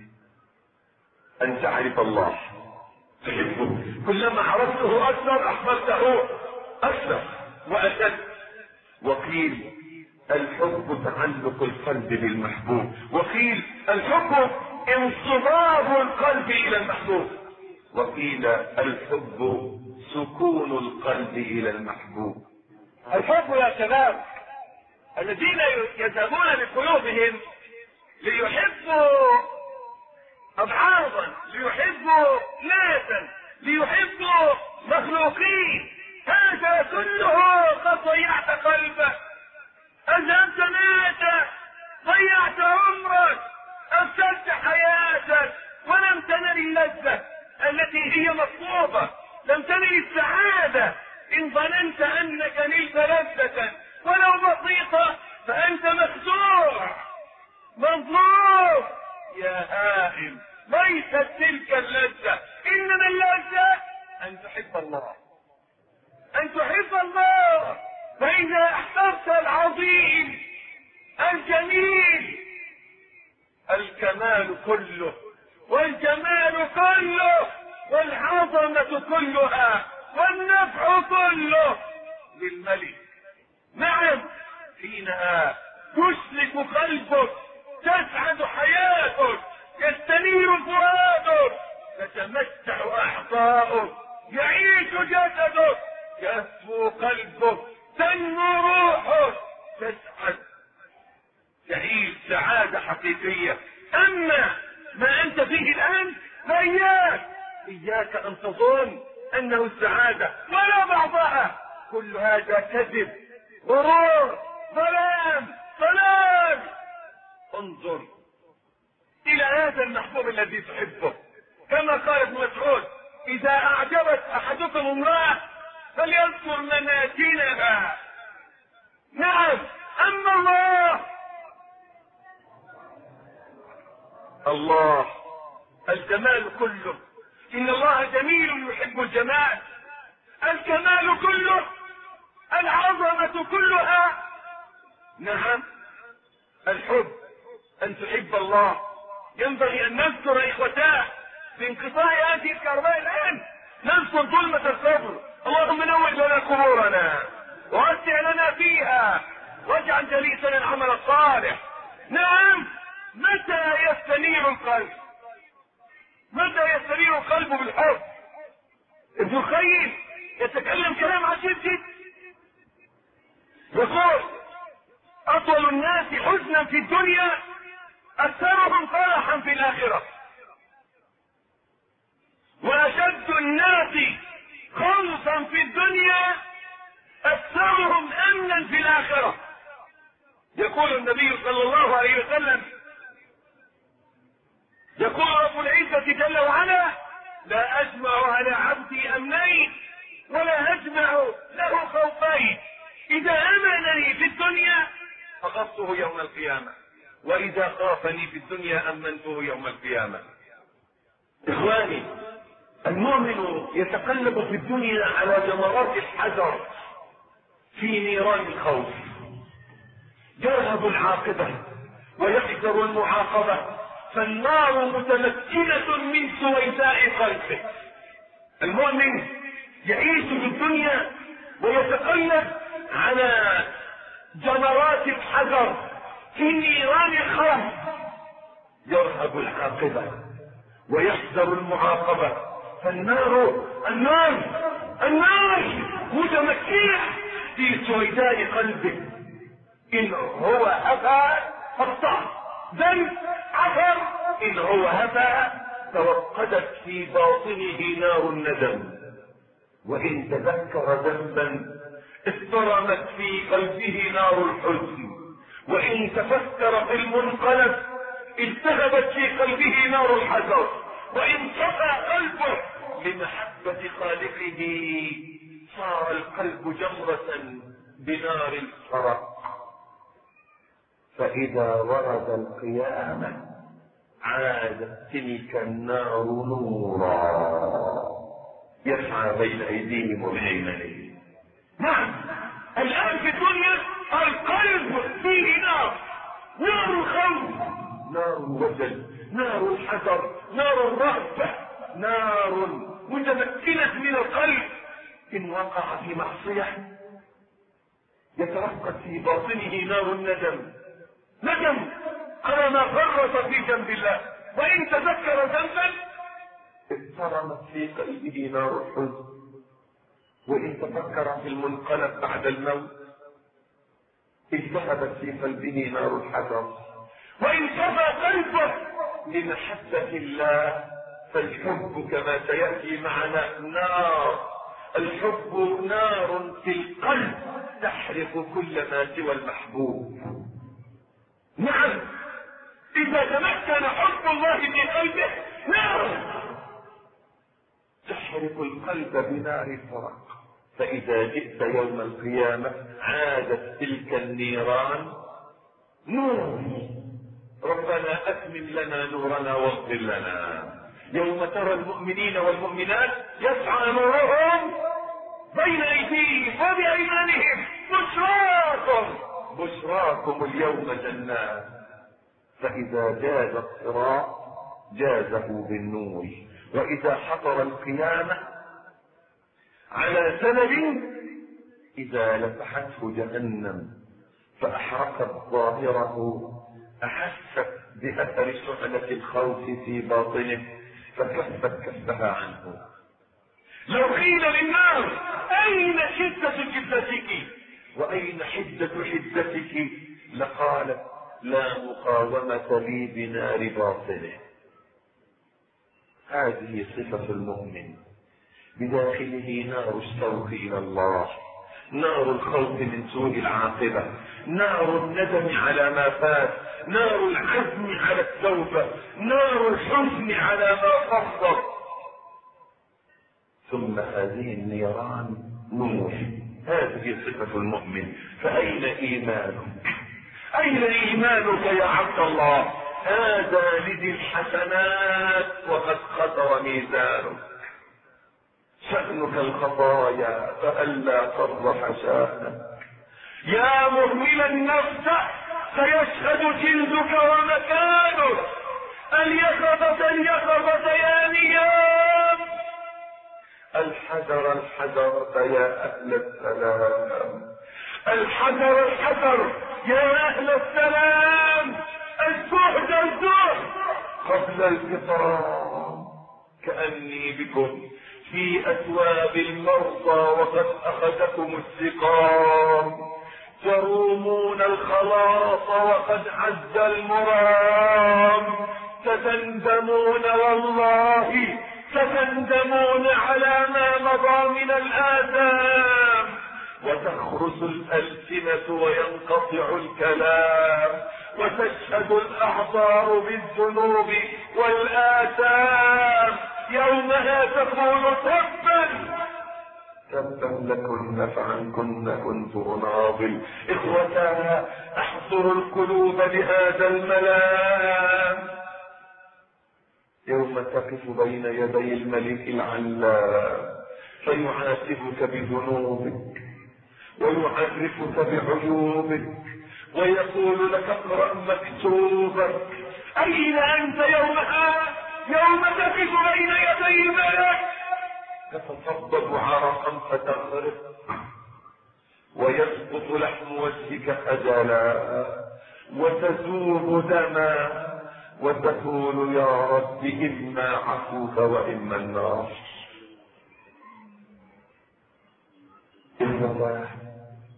ان تعرف الله تحبه، كلما عرفته اكثر احببته اكثر واشد. وقيل الحب تعلق القلب بالمحبوب، وقيل الحب انصباب القلب الى المحبوب، وقيل الحب سكون القلب الى المحبوب. الحب يا شباب الذين يذهبون بقلوبهم ليحبوا أبعاضا، ليحبوا ناسا، ليحبوا مخلوقين، هذا كله قد ضيعت قلبك، أذهبت ناسا، ضيعت عمرك، أفسدت حياتك، ولم تنل اللذة التي هي مطلوبة، لم تنل السعادة. إن ظننت أنك نلت لذة ولو بسيطة فأنت مخدوع مظلوم يا هائم. ليست تلك اللذة، إنما اللذة أن تحب الله، أن تحب الله. فإذا أحببت العظيم الجميل الكمال كله والجمال كله والعظمة كلها والنفع كله للملك. نعم، حينها تشرك قلبك، تسعد حياتك، يستنير فؤادك، تتمتع اعضاؤك، يعيش جسدك، يهفو قلبك، تنمو روحك، تسعد، تعيش سعادة حقيقية. اما ما انت فيه الان فإياك اياك ان تظن انه السعادة ولا بعضها، كل هذا كذب، غرور، ظلام، ضلال. انظر الى هذا المحبوب الذي تحبه، كما قال ابن مسعود: اذا اعجبت احدكم امرأة فليذكر مناكنها. نعم، اما الله الله الجمال كله، ان الله جميل يحب الجمال، الكمال كله، العظمة كلها. نعم، الحب ان تحب الله. ينبغي ان نذكر اخوتاه بانقطاع هذه الكهرباء الان، نذكر ظلمة الصبر. اللهم نور لنا قبورنا ووسع لنا فيها واجعل جليسنا العمل الصالح. نعم، متى يستنير القلب؟ متى يستنير القلب بالحب؟ ابن القيم يتكلم كلام عجيب جدا، يقول: اطول الناس حزنا في الدنيا اكثرهم فرحا في الاخرة، واشد الناس خوفا في الدنيا اكثرهم امنا في الاخرة. يقول النبي صلى الله عليه وسلم، يقول رب العزة جل وعلا: لا اجمع على عبدي امنين ولا اجمع له خوفين، اذا امنني في الدنيا اخذته يوم القيامة، واذا خافني في الدنيا امنته يوم القيامة. اخواني، المؤمن يتقلب في الدنيا على جمرات الحذر في نيران الخوف، يرهب العاقبة ويحذر المعاقبة، فالنار متمكنة من سويداء قلبه. المؤمن يعيش في الدنيا ويتقلب على جمرات الحذر في نيران الخوف، يرهب العاقبة ويحذر المعاقبة، فالنار النار النار متمكنة في سويداء قلبه. إن هو هفى فاقطع، بل عفر إن هو هفى توقدت في باطنه نار الندم. وإن تذكر ذنبا اضطرمت في قلبه نار الحزن. وإن تفكر في المنقلب التهبت في قلبه نار الحزن. وإن صفى قلبه لمحبة خالقه صار القلب جمرة بنار الفرق. فإذا ورد القيامة عادت تلك النار نورا يسعى بين أيديهم ومن أيمانهم. نعم، الآن في الدنيا القلب فيه نار، نار الخوف، نار الوجل، نار الحذر، نار الرهبة، نار متمكنة من القلب. إن وقع في معصية يترقد في باطنه نار الندم، ندم على ما فرط في جنب الله. وإن تذكر ذنبا اضطرمت في قلبه نار الحزن. وإن تفكر في المنقلب بعد الموت التهبت في قلبه نار الحذر. وإن صفى قلبه لمحبة الله فالحب كما سيأتي معنا نار. الحب نار في القلب تحرق كل ما سوى المحبوب. نعم، إذا تمكن حب الله في قلبه نار تحرق القلب بنار الفرق. فإذا جئت يوم القيامة عادت تلك النيران نور. ربنا أتمم لنا نورنا واغفر لنا. يوم ترى المؤمنين والمؤمنات يسعى نورهم بين أيديهم وبأيمانهم بشراكم بشراكم اليوم جنات. فإذا جاز الصراط جازه بالنور. وإذا حضر القيامة على سند إذا لفحته جهنم فأحرقت ظاهره أحست بأثر شعلة الخوف في باطنه فكفت كفها عنه. لو قيل للنار أين شدة جدتك وأين حدة حدتك لقالت لا مقاومة لي بنار باطنه. هذه صفة المؤمن، بداخله نار الشوق إلى الله، نار الخوف من سوء العاقبة، نار الندم على ما فات، نار العزم على التوبة، نار الحزن على ما فرط. ثم هذه النيران نور. هذه صفة المؤمن. فأين إيمانك؟ أين إيمانك يا عبد الله؟ هذا لذي الحسنات وقد خطر ميزانك. شأنك الخطايا فألا ترضح شأنك. يا مهمل النفس سيشهد جلدك ومكانك. اليقظة اليقظة يا نيام. الحذر الحذر يا أهل السلام. الحذر الحذر يا أهل السلام. الزهد الزهد قبل الفطران. كأني بكم في أثواب المرضى وقد أخذكم السقام. ترومون الخلاص وقد عز المرام. تتندمون والله تتندمون على ما مضى من الآثام. وتخرس الألسنة وينقطع الكلام. وتشهد الأعذار بالذنوب والآثام. يومها تقول تبا تبا لكن نفعنكن كنت أناضل. إخوتنا احضروا القلوب لهذا الملام. يوم تقف بين يدي الملك العلام فيحاسبك بذنوبك ويعرفك بعيوبك ويقول لك اقرأ مكتوبك. أين أنت يومها؟ يوم تقف بين يدي الملك تتصبب عرقا فتغرق ويسقط لحم وجهك خجلا وتذوب دما وتقول يا رب إما عفوك وإما النار. إن الله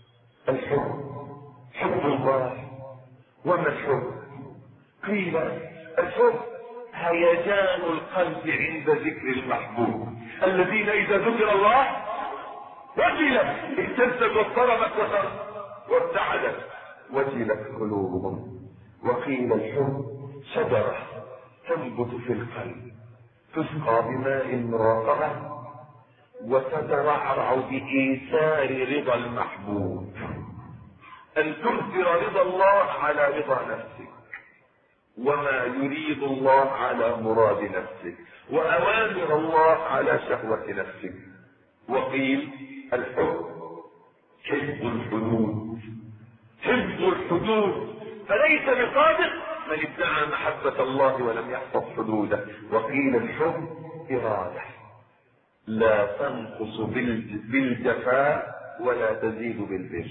الحب حب الله. وما الحب؟ قيل الحب هيجان القلب عند ذكر المحبوب. الذين اذا ذكر الله وجلت اهتزت واضطربت وارتعدت وجلت قلوبهم. وقيل الحب شجرة تنبت في القلب تسقى بماء راقبة وتترعرع بإيثار رضا المحبوب. أن تؤثر رضا الله على رضا نفسك، وما يريد الله على مراد نفسك، وأوامر الله على شهوة نفسك. وقيل الحب حفظ الحدود. حفظ الحدود، فليس بصادق من ادعى محبة الله ولم يحفظ حدوده. وقيل الحب إرادة لا تنقص بالجفاء ولا تزيد بالبر.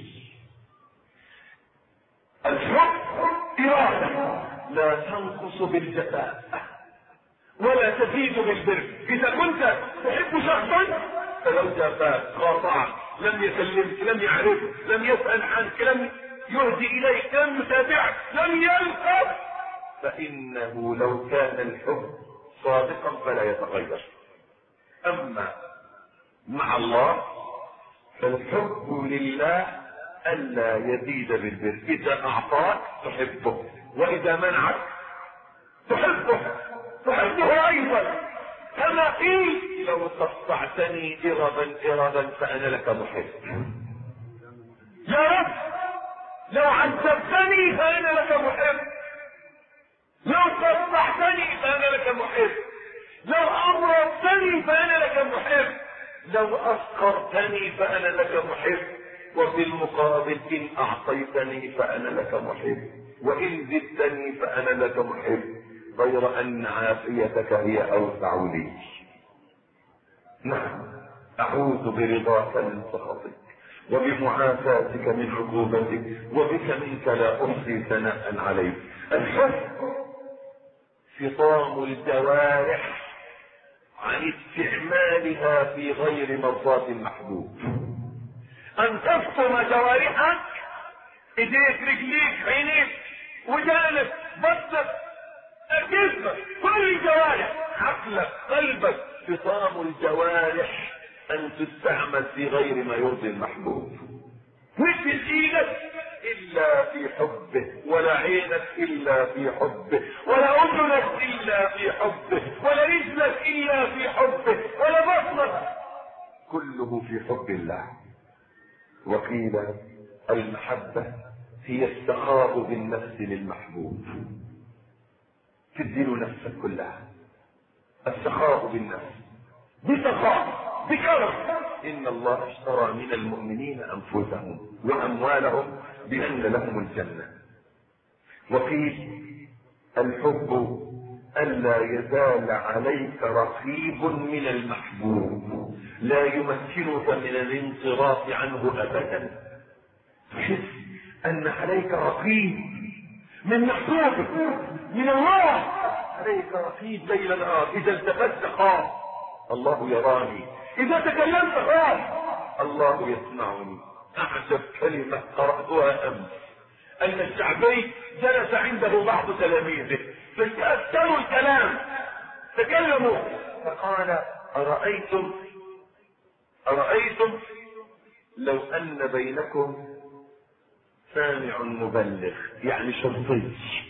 الحب إرادة لا تنقص بالجفاء ولا تزيد بالبر. إذا كنت تحب شخصا فلو جفاك قاطعك لم يكلمك لم يعرفك لم يسأل عنك لم يهدي إليك لم يتابعك لم يلقى، فإنه لو كان الحب صادقا فلا يتغير. أما مع الله فالحب لله ألا يزيد بالبر. إذا أعطاك تحبه، وإذا منعك تحبه تحبه أيضا. كما قيل لو قطعتني إربا إربا فأنا لك محب. يا رب لو عذبتني فأنا لك محب، لو قطعتني فأنا لك محب، لو أمرضتني فأنا لك محب، لو أسقرتني فأنا لك محب. وفي المقابل إن أعطيتني فأنا لك محب، وإن زدتني فأنا لك محب، غير أن عافيتك هي أوسع لي. نعم، أعوذ برضاك من سخطك وبمعافاتك من عقوبتك، وبك منك لا أحصي ثناء عليك. الحب فطام الجوارح عن استعمالها في غير مرضاة المحبوب. أن تفطم جوارحك، ايديك رجليك عينيك ودانك بطنك جسمك كل الجوارح عقلك قلبك، فطام الجوارح أن تستعمل في غير ما يرضي المحبوب. مش ايدك إلا في حبه، ولا عينك إلا في حبه، ولا أذنك إلا في حبه، ولا رجلك إلا في حبه، ولا بطنك، كله في حب الله. وقيل المحبة هي السخاء بالنفس للمحبوب. تديله نفسك كلها. السخاء بالنفس بسخاء بكرم. إن الله اشترى من المؤمنين أنفسهم وأموالهم بأن لهم الجنة. وقيل الحب ألا يزال عليك رقيب من المحبوب لا يمكنك من الانصراف عنه أبدا. تحس أن عليك رقيب من محبوبك من الله، عليك رقيب ليل نهار. إذا التفت خاف الله يراني، إذا تكلمت خاف الله يسمعني. أعجب كلمة قرأتها أمس أن الشعبي جلس عنده بعض تلاميذه فتأثروا الكلام تكلموا فقال أرأيتم أرأيتم لو أن بينكم سامع مبلغ يعني شرطي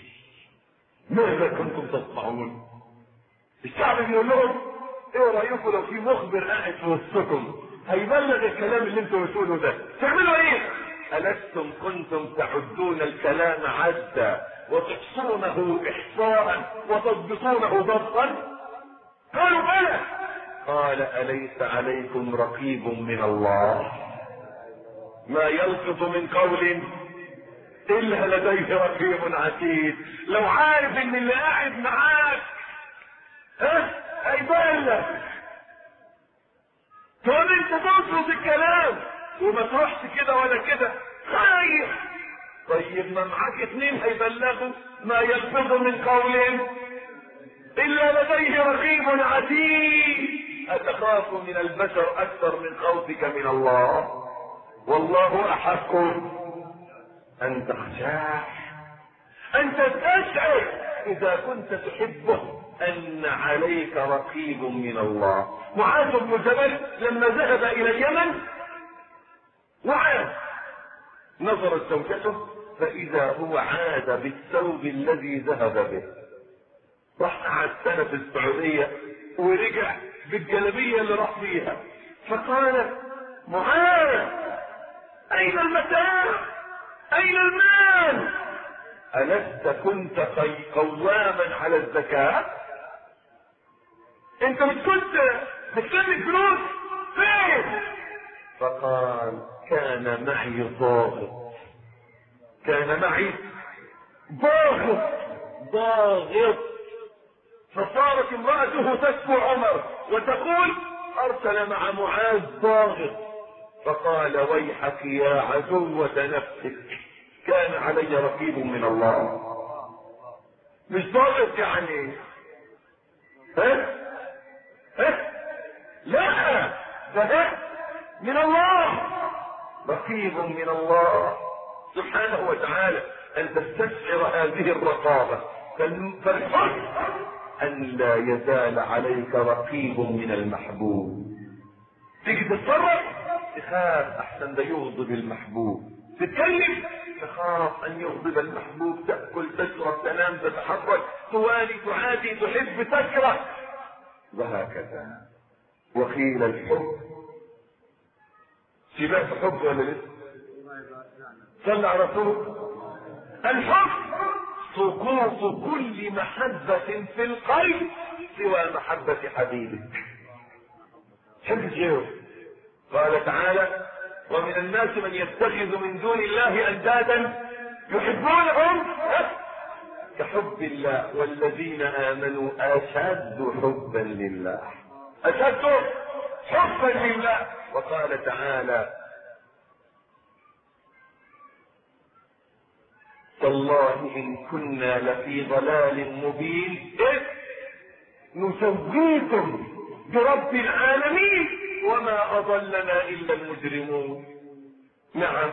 ماذا كنتم تصنعون؟ الشعب بيقول لهم ايه رأيكم لو في مخبر قاعد في وسطكم هيبلغ الكلام اللي انتم بتقولوا ده تعملوا ايه؟ ألستم كنتم تعدون الكلام عدا وتحصونه إحصاء وتضبطونه ضبطا؟ قالوا بلى. قال أليس عليكم رقيب من الله ما يلفظ من قول إلا لديه رقيب عتيد. لو عارف ان اللي قاعد معاك ها هيبلغ تقول انت تضبط الكلام وما تروحش كده ولا كده خايف. طيب ما معاك اتنين هيبلغوا ما يلفظ من قول الا لديه رقيب عتيد. اتخاف من البشر اكثر من خوفك من الله؟ والله احق ان تخشاه، ان تستشعر اذا كنت تحبه ان عليك رقيب من الله. معاذ بن جبل لما ذهب الى اليمن وعاد، نظرت زوجته فاذا هو عاد بالثوب الذي ذهب به. راح قعد سنه في السعوديه ورجع بالجلبيه اللي راح فيها، فقالت معاذ اين المتاع؟ اين المال؟ ألست كنت قواما على الزكاة؟ انت مش كنت بتسلم فلوس فين؟ فقال كان معي ضاغط، كان معي ضاغط ضاغط. فصارت امرأته تشكو عمر وتقول ارسل مع معاذ ضاغط، فقال ويحك يا عدوة نفسك، كان علي رقيب من الله. مش ضاغط يعني ها ها لا، ده من الله، رقيب من الله سبحانه وتعالى. ان تستشعر هذه الرقابة، فالحب ان لا يزال عليك رقيب من المحبوب. تيجي تتصرف تخاف احسن ده يغضب المحبوب، تتكلم تخاف ان يغضب المحبوب، تأكل تشرب تنام تتحرك توالي تعادي تحب تكره، وهكذا. وقيل الحب، سمعت حب ولا لسه؟ صلى على رسول. الحب سقوط كل محبة في القلب سوى محبة حبيبك. حب غيره. قال تعالى ومن الناس من يتخذ من دون الله اندادا يحبونهم كحب الله والذين امنوا اشد حبا لله، اشد حبا لله. وقال تعالى تالله ان كنا لفي ضلال مبين اذ نسويكم برب العالمين وما اضلنا الا المجرمون. نعم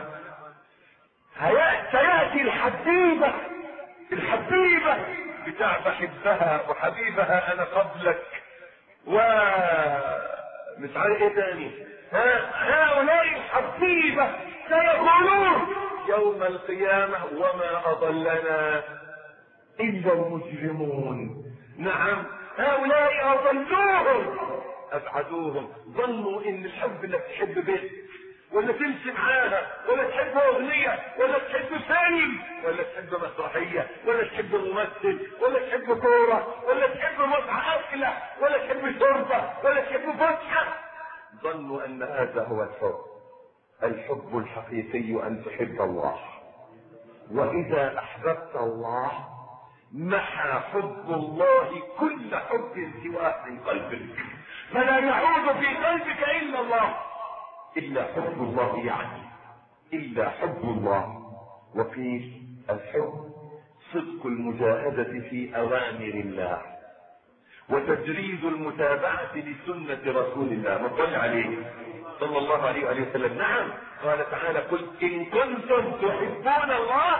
سياتي الحبيبه، الحبيبه بتاع بحبها وحبيبها انا قبلك و مش عارف ايه تاني. هؤلاء الحبيبه سيقولون يوم القيامه وما اضلنا الا المجرمون. نعم هؤلاء اضلوهم ابعدوهم، ظنوا ان الحب انك تحب بنت ولا تمشي معاها ولا تحب اغنيه ولا تحب فيلم ولا تحب مسرحيه ولا تحب ممثل ولا تحب كوره ولا تحب متعه اكله ولا تحب شربه ولا تحب فسحه. ظنوا ان هذا هو الحب. الحب الحقيقي ان تحب الله، واذا احببت الله محى حب الله كل حب سواه من قلبك، فلا يعود في قلبك الا الله، الا حب الله يعني الا حب الله. وقيل الحب صدق المجاهدة في اوامر الله وتجريد المتابعة لسنة رسول الله مصلى عليه صلى الله عليه وآله وسلم. نعم قال تعالى قل ان كنتم تحبون الله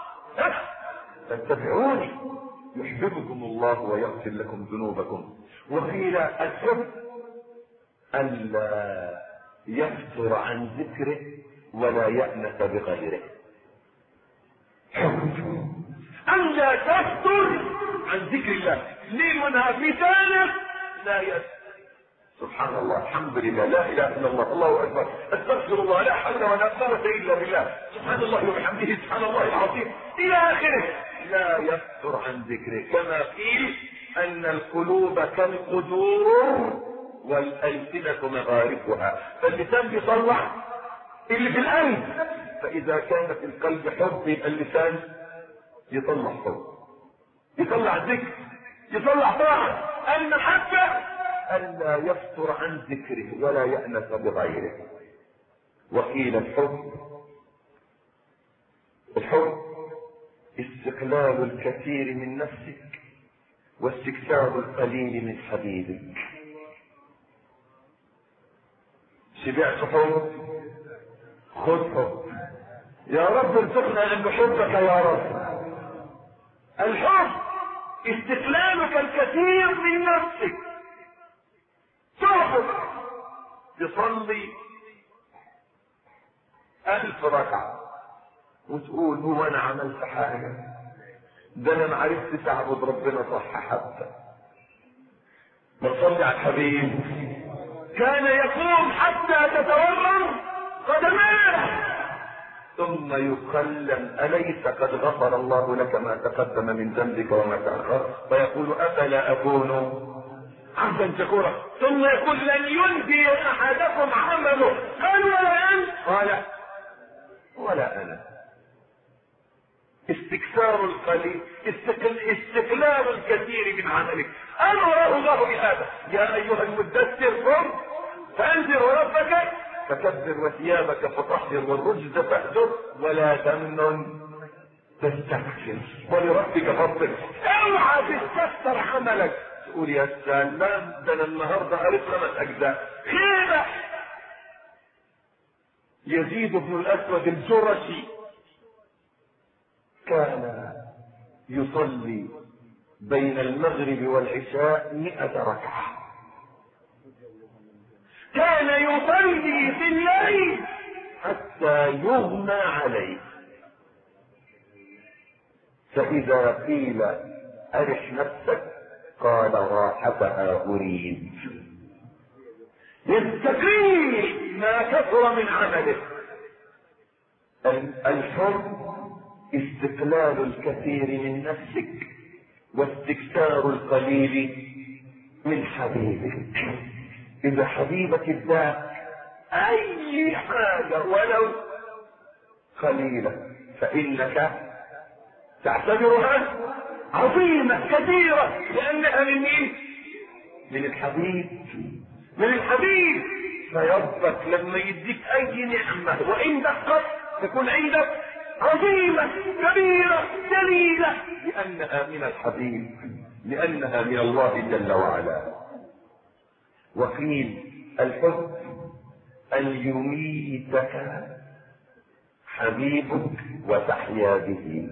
فاتبعوني يحببكم الله ويغفر لكم ذنوبكم. وقيل الحب ألا يفتر عن ذكره ولا يأنس بغيره. حب ألا تفتر عن ذكر الله، لمنها مثالك لا يفتر. سبحان الله، الحمد لله، لا اله الا الله، الله اكبر، استغفر الله، لا حول ولا قوة الا بالله، سبحان الله وبحمده، سبحان الله العظيم، الى اخره. لا يفتر عن ذكره، كما قيل ان القلوب كالقدور والألسنة مغارفها. فاللسان بيطلع اللي في القلب، فاذا كان في القلب حب يبقى اللسان يطلع حب، يطلع ذكر، يطلع طاعة. المحبة ألا يفتر عن ذكره ولا يأنس بغيره. وقيل الحب الحب استقلال الكثير من نفسك واستكثار القليل من حبيبك. شبعت حب خذ حب يا رب، ارزقنا ان نحبك يا رب. الحب استقلالك الكثير من نفسك. تقف تصلي ألف ركعة وتقول هو أنا عملت حاجة؟ ده أنا ما عرفتش أعبد ربنا صح حتى. بصلي على الحبيب كان يقوم حتى تتورم قدماه ثم يكلم أليس قد غفر الله لك ما تقدم من ذنبك وما تأخر؟ فيقول أفلا أكون عبدا شكورا. ثم يقول لن ينجي أحدكم عمله. قال ولا أنت؟ قال ولا أنا. استكثار القليل، استقلال الكثير من عملك. أمره الله بهذا: يا أيها المدثر قم فأنذر ربك فكبر وثيابك فطهر والرجز فاهجر ولا تمنن تستكثر ولربك فاصبر. اوعى تستكثر عملك تقول يا سلام ده انا النهارده قريت خمس اجزاء خيبه. يزيد بن الاسود الجرشي كان يصلي بين المغرب والعشاء مئة ركعه. كان يصلي في الليل حتى يغمى عليه. فإذا قيل أرح نفسك قال راحتها أريد. يستقيل ما كثر من عمله. الحب استقلال الكثير من نفسك واستكثار القليل من حبيبك. إذا حبيبك اداك أي حاجة ولو قليلة فإنك تعتبرها عظيمة كبيرة لأنها من مين؟ من الحبيب. من الحبيب. فيربك لما يديك أي نعمة وإن دقت تكون عندك عظيمة كبيرة جليلة لأنها من الحبيب، لأنها من الله جل وعلا. وقيل الحب أن يميتك حبيبك وتحيا به.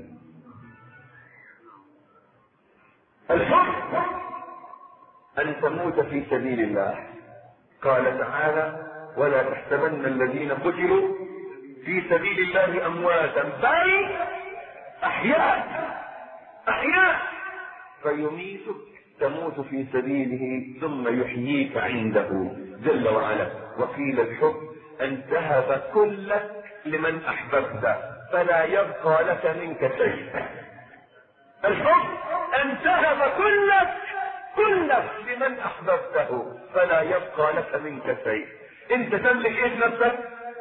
الحب أن تموت في سبيل الله. قال تعالى: ولا تحسبن الذين قتلوا في سبيل الله أمواتا بل أحياء. أحياء. فيميتك تموت في سبيله ثم يحييك عنده جل وعلا. وقيل الحب أن تهب كلك لمن أحببت فلا يبقى لك منك شيء. الحب أن تهب كلك كلك لمن أحببته فلا يبقى لك منك شيء. أنت تملك إيه نفسك؟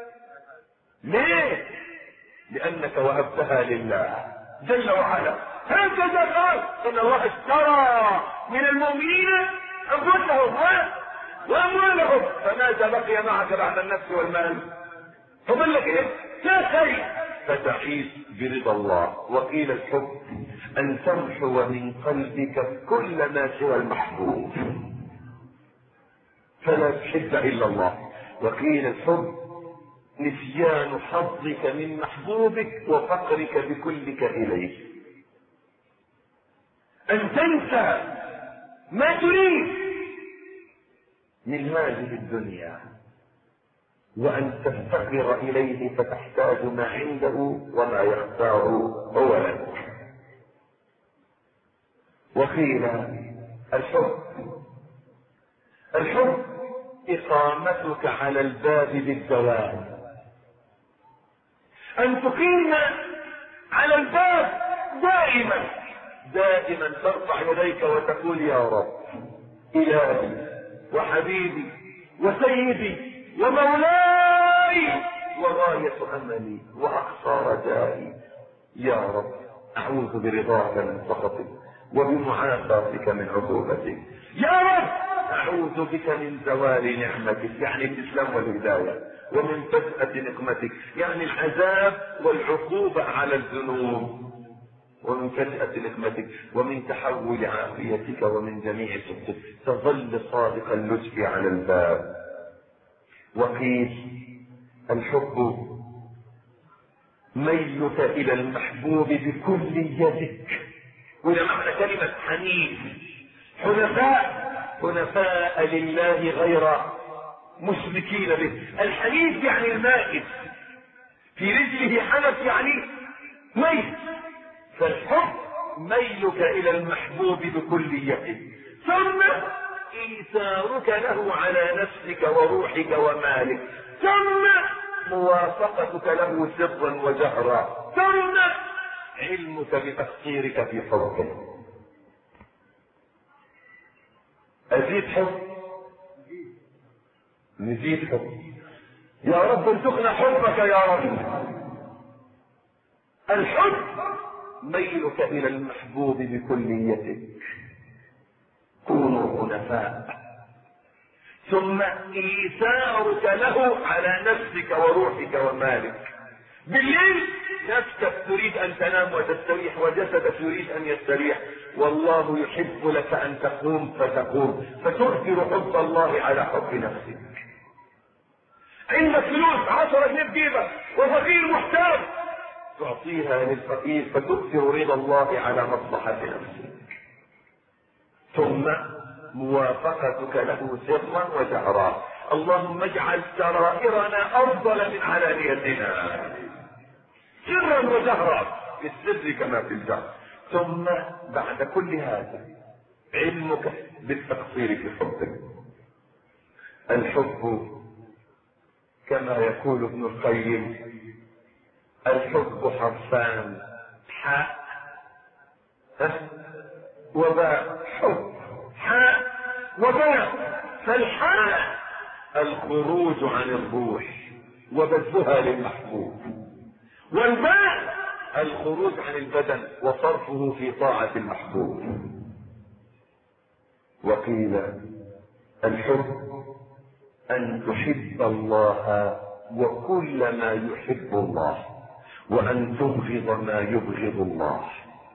ليه؟ لأنك وهبتها لله جل وعلا. هكذا قال: إن الله اشترى من المؤمنين أنفسهم وأموالهم. فماذا بقي معك بعد النفس والمال؟ فضل لك إيه؟ لا شيء. فتعيش برضا الله. وقيل الحب أن تمحو من قلبك كل ما سوى المحبوب فلا تحب إلا الله. وقيل الحب نسيان حظك من محبوبك وفقرك بكلك إليه. أن تنسى ما تريد من هذه الدنيا وأن تفتقر إليه فتحتاج ما عنده وما يختار هو لك. وقيل الحب الحب إقامتك على الباب بالدوام. أن تقيم على الباب دائما دائما ترفع يديك وتقول: يا رب إلهي وحبيبي وسيدي ومولاي وغاية أملي وأقصى رجائي، يا رب أعوذ برضاك من سخطك وبمعافاتك من عقوبتك. يا رب أعوذ بك من زوال نعمتك، يعني الإسلام والهداية، ومن فجأة نقمتك، يعني العذاب والعقوبة على الذنوب، ومن فجأة نقمتك، ومن تحول عافيتك، ومن جميع سخطك. تظل صادق اللطف على الباب. وقيل الحب ميلك الى المحبوب بكليتك. وده معنى كلمة حنيف. حنفاء، حنفاء لله غير مشركين به. الحنيف يعني المائل، في رجله حنف يعني ميل. فالحب ميلك الى المحبوب بكليتك، ثم ايثارك له على نفسك وروحك ومالك، ثم موافقتك له سرا وجهرا، ثم علمك بتقصيرك في حبه. ازيد حب، نزيد حب. يا رب ارزقنا حبك يا رب. الحب ميلك الى المحبوب بكليتك، كونوا حنفاء، ثم ايثارك له على نفسك وروحك ومالك. بالليل نفسك تريد ان تنام وتستريح، وجسدك يريد ان يستريح، والله يحب لك ان تقوم فتقوم، فتؤثر حب الله على حب نفسك. عندك فلوس عشرة جنيه بجيبك وفقير محتاج، تعطيها للفقير فتؤثر رضا الله على مصلحة نفسك. ثم موافقتك له سرا وجهرا. اللهم اجعل سرائرنا افضل من علانيتنا، سرا وجهرا، في السر كما في الجهر. ثم بعد كل هذا علمك بالتقصير في حبك. الحب كما يقول ابن القيم: الحب حرفان، حاء وباء. حب حاء وباء. فالحاء الخروج عن الروح وبذلها للمحبوب، والباء الخروج عن البدن وصرفه في طاعة المحبوب. وقيل الحب أن تحب الله وكل ما يحب الله، وأن تبغض ما يبغض الله.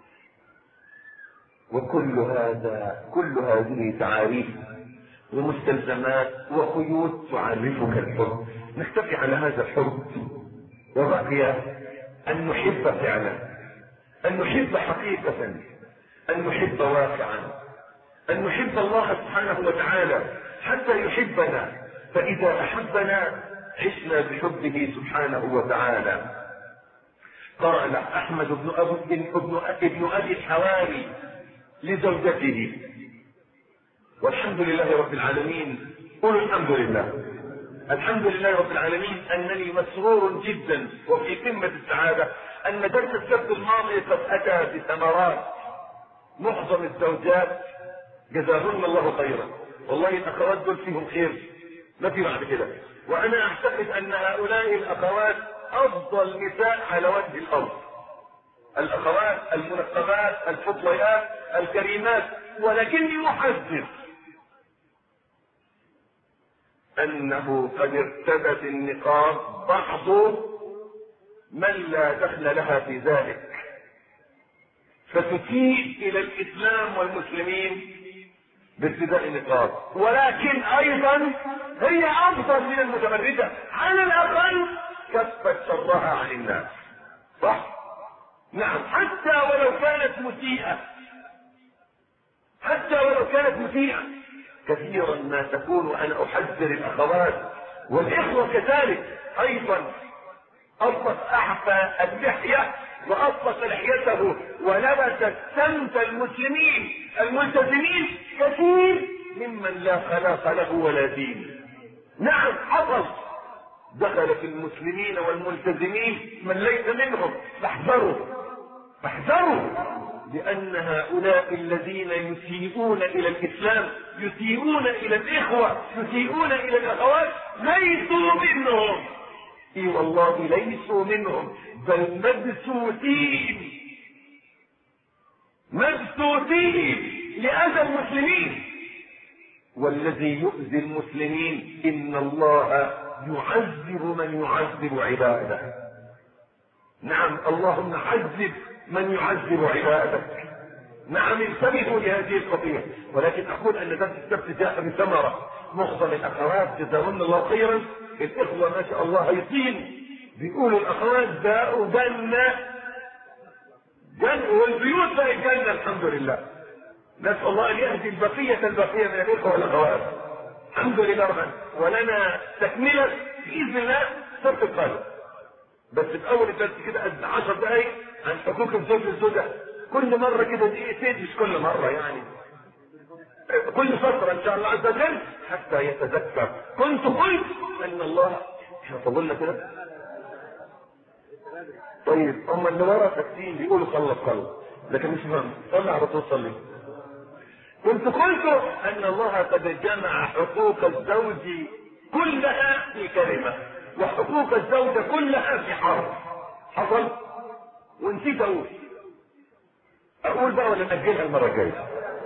وكل هذا كل هذه تعاريف ومستلزمات وقيود تعرفك الحب. نكتفي على هذا الحب، وبقي أن نحب فعلا، أن نحب حقيقة، أن نحب واقعا، أن نحب الله سبحانه وتعالى حتى يحبنا. فإذا أحبنا عشنا بحبه سبحانه وتعالى. قال أحمد بن أبي ابن ابن أبي الحواري لزوجته: والحمد لله رب العالمين. قولوا الحمد لله. الحمد لله رب العالمين أنني مسرور جدا وفي قمة السعادة أن درس السبت الماضي قد أتى بثمرات. معظم الزوجات جزاهن الله خيرا، والله الأخوات دول فيهم خير ما في بعد كده. وأنا أعتقد أن هؤلاء الأخوات أفضل نساء على وجه الأرض، الأخوات المنقبات الفضليات الكريمات. ولكني أحذر أنه قد ارتدت النقاب بعض من لا دخل لها في ذلك، فتسيء إلى الإسلام والمسلمين بارتداء النقاب. ولكن أيضا هي أفضل من المتبرجة، على الأقل كفت شرها عن الناس. صح؟ نعم، حتى ولو كانت مسيئة، حتى ولو كانت مسيئة. كثيرا ما تكون أنا أحذر الأخوات والإخوة كذلك أيضا. أطلق أعفى اللحية وأطلق لحيته ولبس سمت المسلمين الملتزمين كثير ممن لا خلاق له ولا دين. نعم حصل، دخل في المسلمين والملتزمين من ليس منهم. فاحذروا فاحذروا، لأن هؤلاء الذين يسيئون إلى الإسلام، يسيئون إلى الإخوة، يسيئون إلى الأخوات، ليسوا منهم. اي والله ليسوا منهم، بل مبثوثين مبثوثين لأذى المسلمين. والذي يؤذي المسلمين إن الله يعذب من يعذب عباده. نعم، اللهم عذب من يعذب عبادك. نعم، انتبهوا لهذه القضية. ولكن أقول أن درس السبت جاء بثمرة. معظم الأخوات جزاهن الله خيرا، الإخوة ما شاء الله هيصين بيقولوا الاخوات باءوا جنة جنة والبيوت بقت جنة الحمد لله. نسأل الله ان يهدي البقية البقية من الاخوة والاخوات. الحمد لله ربنا ولنا تكملة باذن الله صرت القلب. بس في اول الدرس كده قد عشر دقايق عن حقوق الزوج والزوجة، كل مرة كده دقيقتين، مش كل مرة يعني، كل فترة ان شاء الله عز وجل حتى يتذكر. كنت قلت ان الله احنا طولنا كده. طيب هم اللي ورا ساكتين بيقولوا خلص خلص، لكن مش مهم، صلي على طول صلي. كنت قلت ان الله قد جمع حقوق الزوج كلها في كلمة، وحقوق الزوجة كلها في حرف. حصل؟ ونسيت اقول اقول بقى ولا نأجلها المرة الجاية؟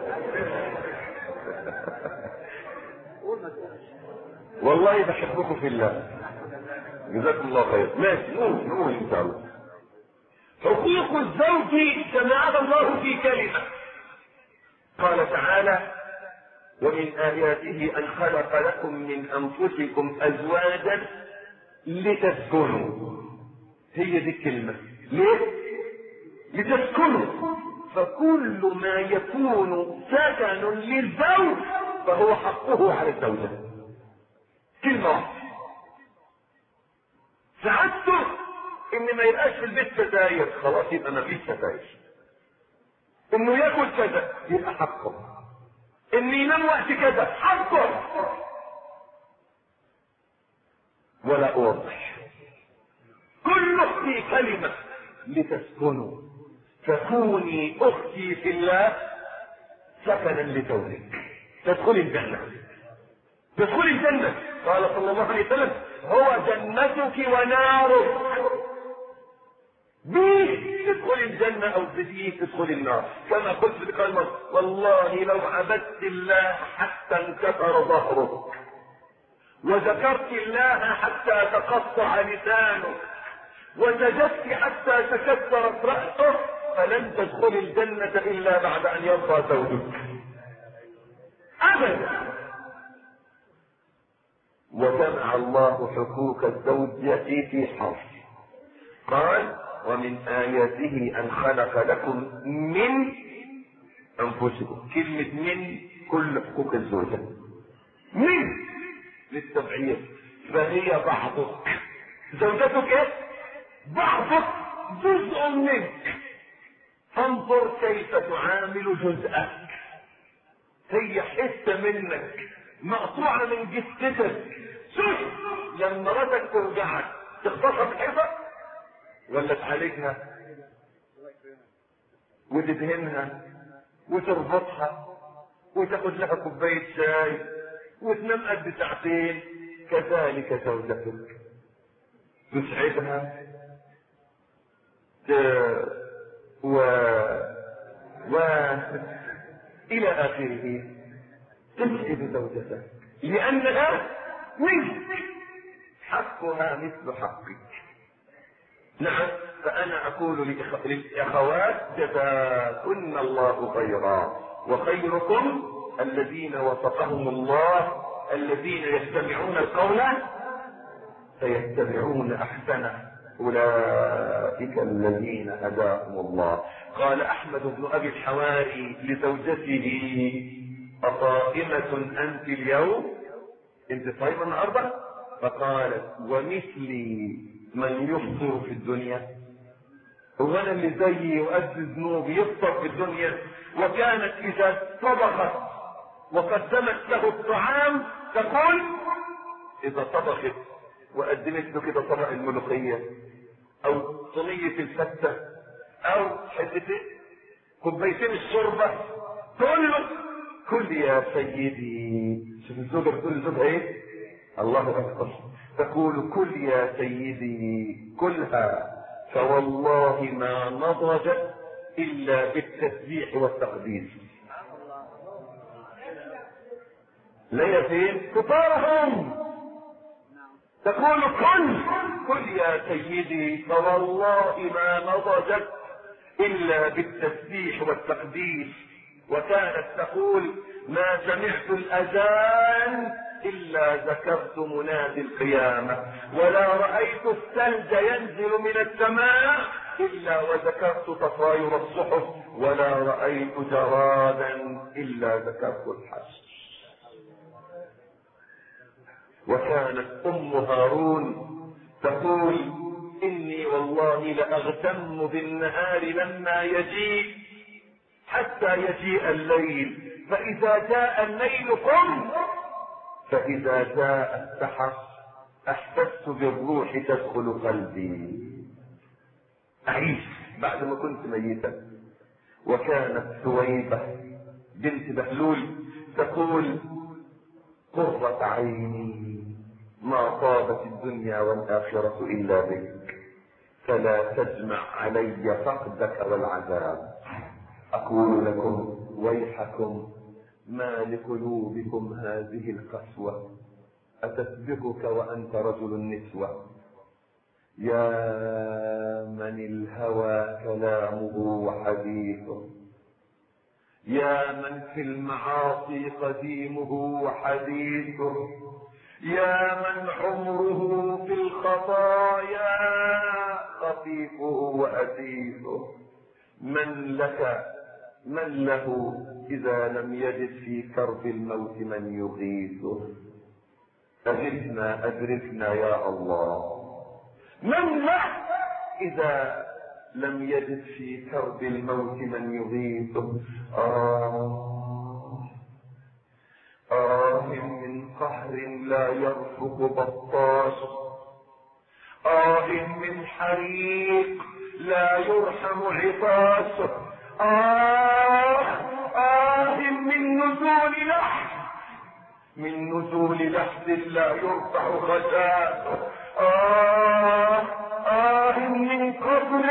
والله بحبكم في الله، جزاكم الله خير. ماشي نقول نقول ان شاء الله. حقوق الزوج جمعها الله في كلمة. قال تعالى: ومن آياته أن خلق لكم من أنفسكم أزواجا لتسكنوا. هي دي الكلمة. ليه؟ لتسكنوا. فكل ما يكون سكن للزوج فهو حقه على الزوجة. كلمة واحدة. سعادته ان ما يبقاش في البيت ستاير، خلاص يبقى ما فيش ستاير. انه ياكل كذا يبقى حقه. ان ينام وقت كذا حقه. ولا اوضح، كله في كلمة لتسكنوا. فكوني اختي في الله سكنا لزوجك، تدخلي الجنة. تدخلي الجنة. قال صلى الله عليه وسلم: هو جنتك ونارك. بيه تدخلي الجنة او بديه تدخلي النار. كما قلت في الكلمة: والله لو عبدت الله حتى انكسر ظهرك، وذكرت الله حتى تقطع لسانك، وسجدت حتى تكسرت رأسك، فلن تدخلي الجنة الا بعد ان يرضى زوجك ابدا. وجمع الله حقوق الزوجة في حرف. قال: ومن آياته أن خلق لكم من أنفسكم. كلمة من كل حقوق الزوجة. من للتبعير، فهي بعضك. زوجتك ايه؟ بعضك، جزء منك. فانظر كيف تعامل جزءك. هي حتة منك مقطوعة من جثتك. شوف لما مراتك ترجعك تخطفها في الحيطة ولا تعالجها وتدهنها وتربطها وتاخد لها كوباية شاي وتنام قد ساعتين؟ كذلك زوجتك تسعدها ت... و و الى اخره. تسعد زوجتك لانها منك، حقها مثل حقك. نعم. فانا اقول للاخوات: جزاكن الله خيرا، وخيركم الذين وفقهم الله، الذين يستمعون القول فيتبعون احسنه، اولئك الذين هداهم الله. قال احمد بن ابي الحواري لزوجته: أصائمة أنت اليوم؟ أنت صايمة النهارده؟ فقالت: ومثلي من يفطر في الدنيا؟ هو أنا اللي زيي وقد ذنوبي يفطر في الدنيا؟ وكانت إذا طبخت وقدمت له الطعام تقول: إذا طبخت وقدمت له كده طبق الملوخية أو صينية الفتة أو حتة كوبايتين الشوربة تقول له: كل يا سيدي. شوف الزوجة بتقول لزوجها ايه؟ الله اكبر. تقول: كل يا سيدي كلها، فوالله ما نضجت الا بالتسبيح والتقديس. لا يا فين فطارهم. تقول: كل كل يا سيدي، فوالله ما نضجت الا بالتسبيح والتقديس. وكانت تقول: ما سمعت الاذان إلا ذكرت منادي القيامة، ولا رأيت الثلج ينزل من السماء إلا وذكرت تطاير الصحف، ولا رأيت جرادا إلا ذكرت الحشر. وكانت أم هارون تقول: إني والله لأغتم بالنهار لما يجيء حتى يجيء الليل، فإذا جاء الليل قم، فإذا جاء السحر أحسست بالروح تدخل قلبي، أعيش بعد ما كنت ميتا. وكانت ثويبة بنت بهلول تقول: قرة عيني ما طابت الدنيا والآخرة إلا بك، فلا تجمع علي فقدك والعذاب. أقول لكم ويحكم، ما لقلوبكم هذه القسوة، أتسبقك وأنت رجل النسوة. يا من الهوى كلامه وحديثه، يا من في المعاصي قديمه وحديثه، يا من عمره في الخطايا خفيفه وأسيفه. من لك من له إذا لم يجد في كرب الموت من يغيثه. أجبنا أدركنا يا الله. من له إذا لم يجد في كرب الموت من يغيثه. آه آه من قهر لا يرفق بطاش، آه من حريق لا يرحم عطاش، آه آه من نزول لحد من نزول لحد لا يرفع خشاشه، آه آه من قبر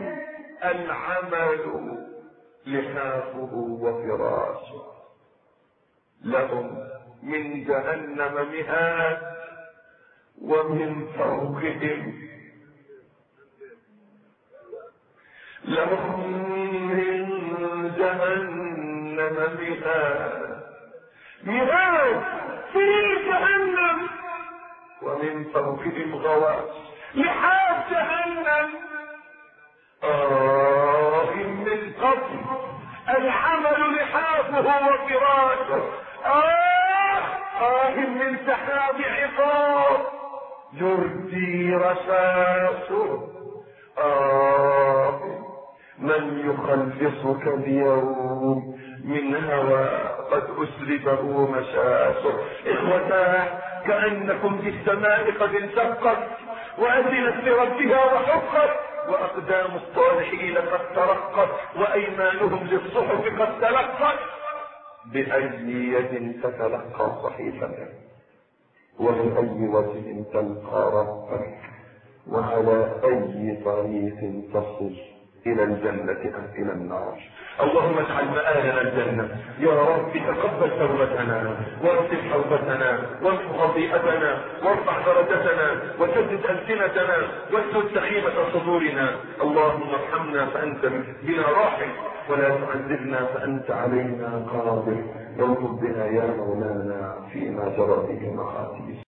العمل لحافه وفراشه. لهم من جهنم مهاد ومن فوقهم لهم من جهنم مهاد مهاد في جهنم ومن فوقهم غواش لحاف جهنم. آه من قبر العمل لحافه وفراشه، آه آه من سحاب عقاب يردي رشاشه. آه من يخلصك اليوم من هوى قد أسلبه مشاشه. إخوتاه كأنكم في السماء قد انشقت وأذنت لربها وحقت، وأقدام الصالحين قد ترقت، وأيمانهم للصحف قد تلقت. بأي يد تتلقى صحيفتك، وبأي وجه تلقى ربك، وعلى أي طريق تصل إلى الجنة أم إلى النار. اللهم اجعل مآلنا الجنة يا رب. تقبل توبتنا واغفر حوبتنا وامح خطيئتنا وارفع درجتنا وسدد ألسنتنا واسد سخيمة صدورنا. اللهم ارحمنا فأنت بنا راحم، ولا تعذبنا فأنت علينا قادر. وانظر بنا يا مولانا فيما جرى به مخاطيب.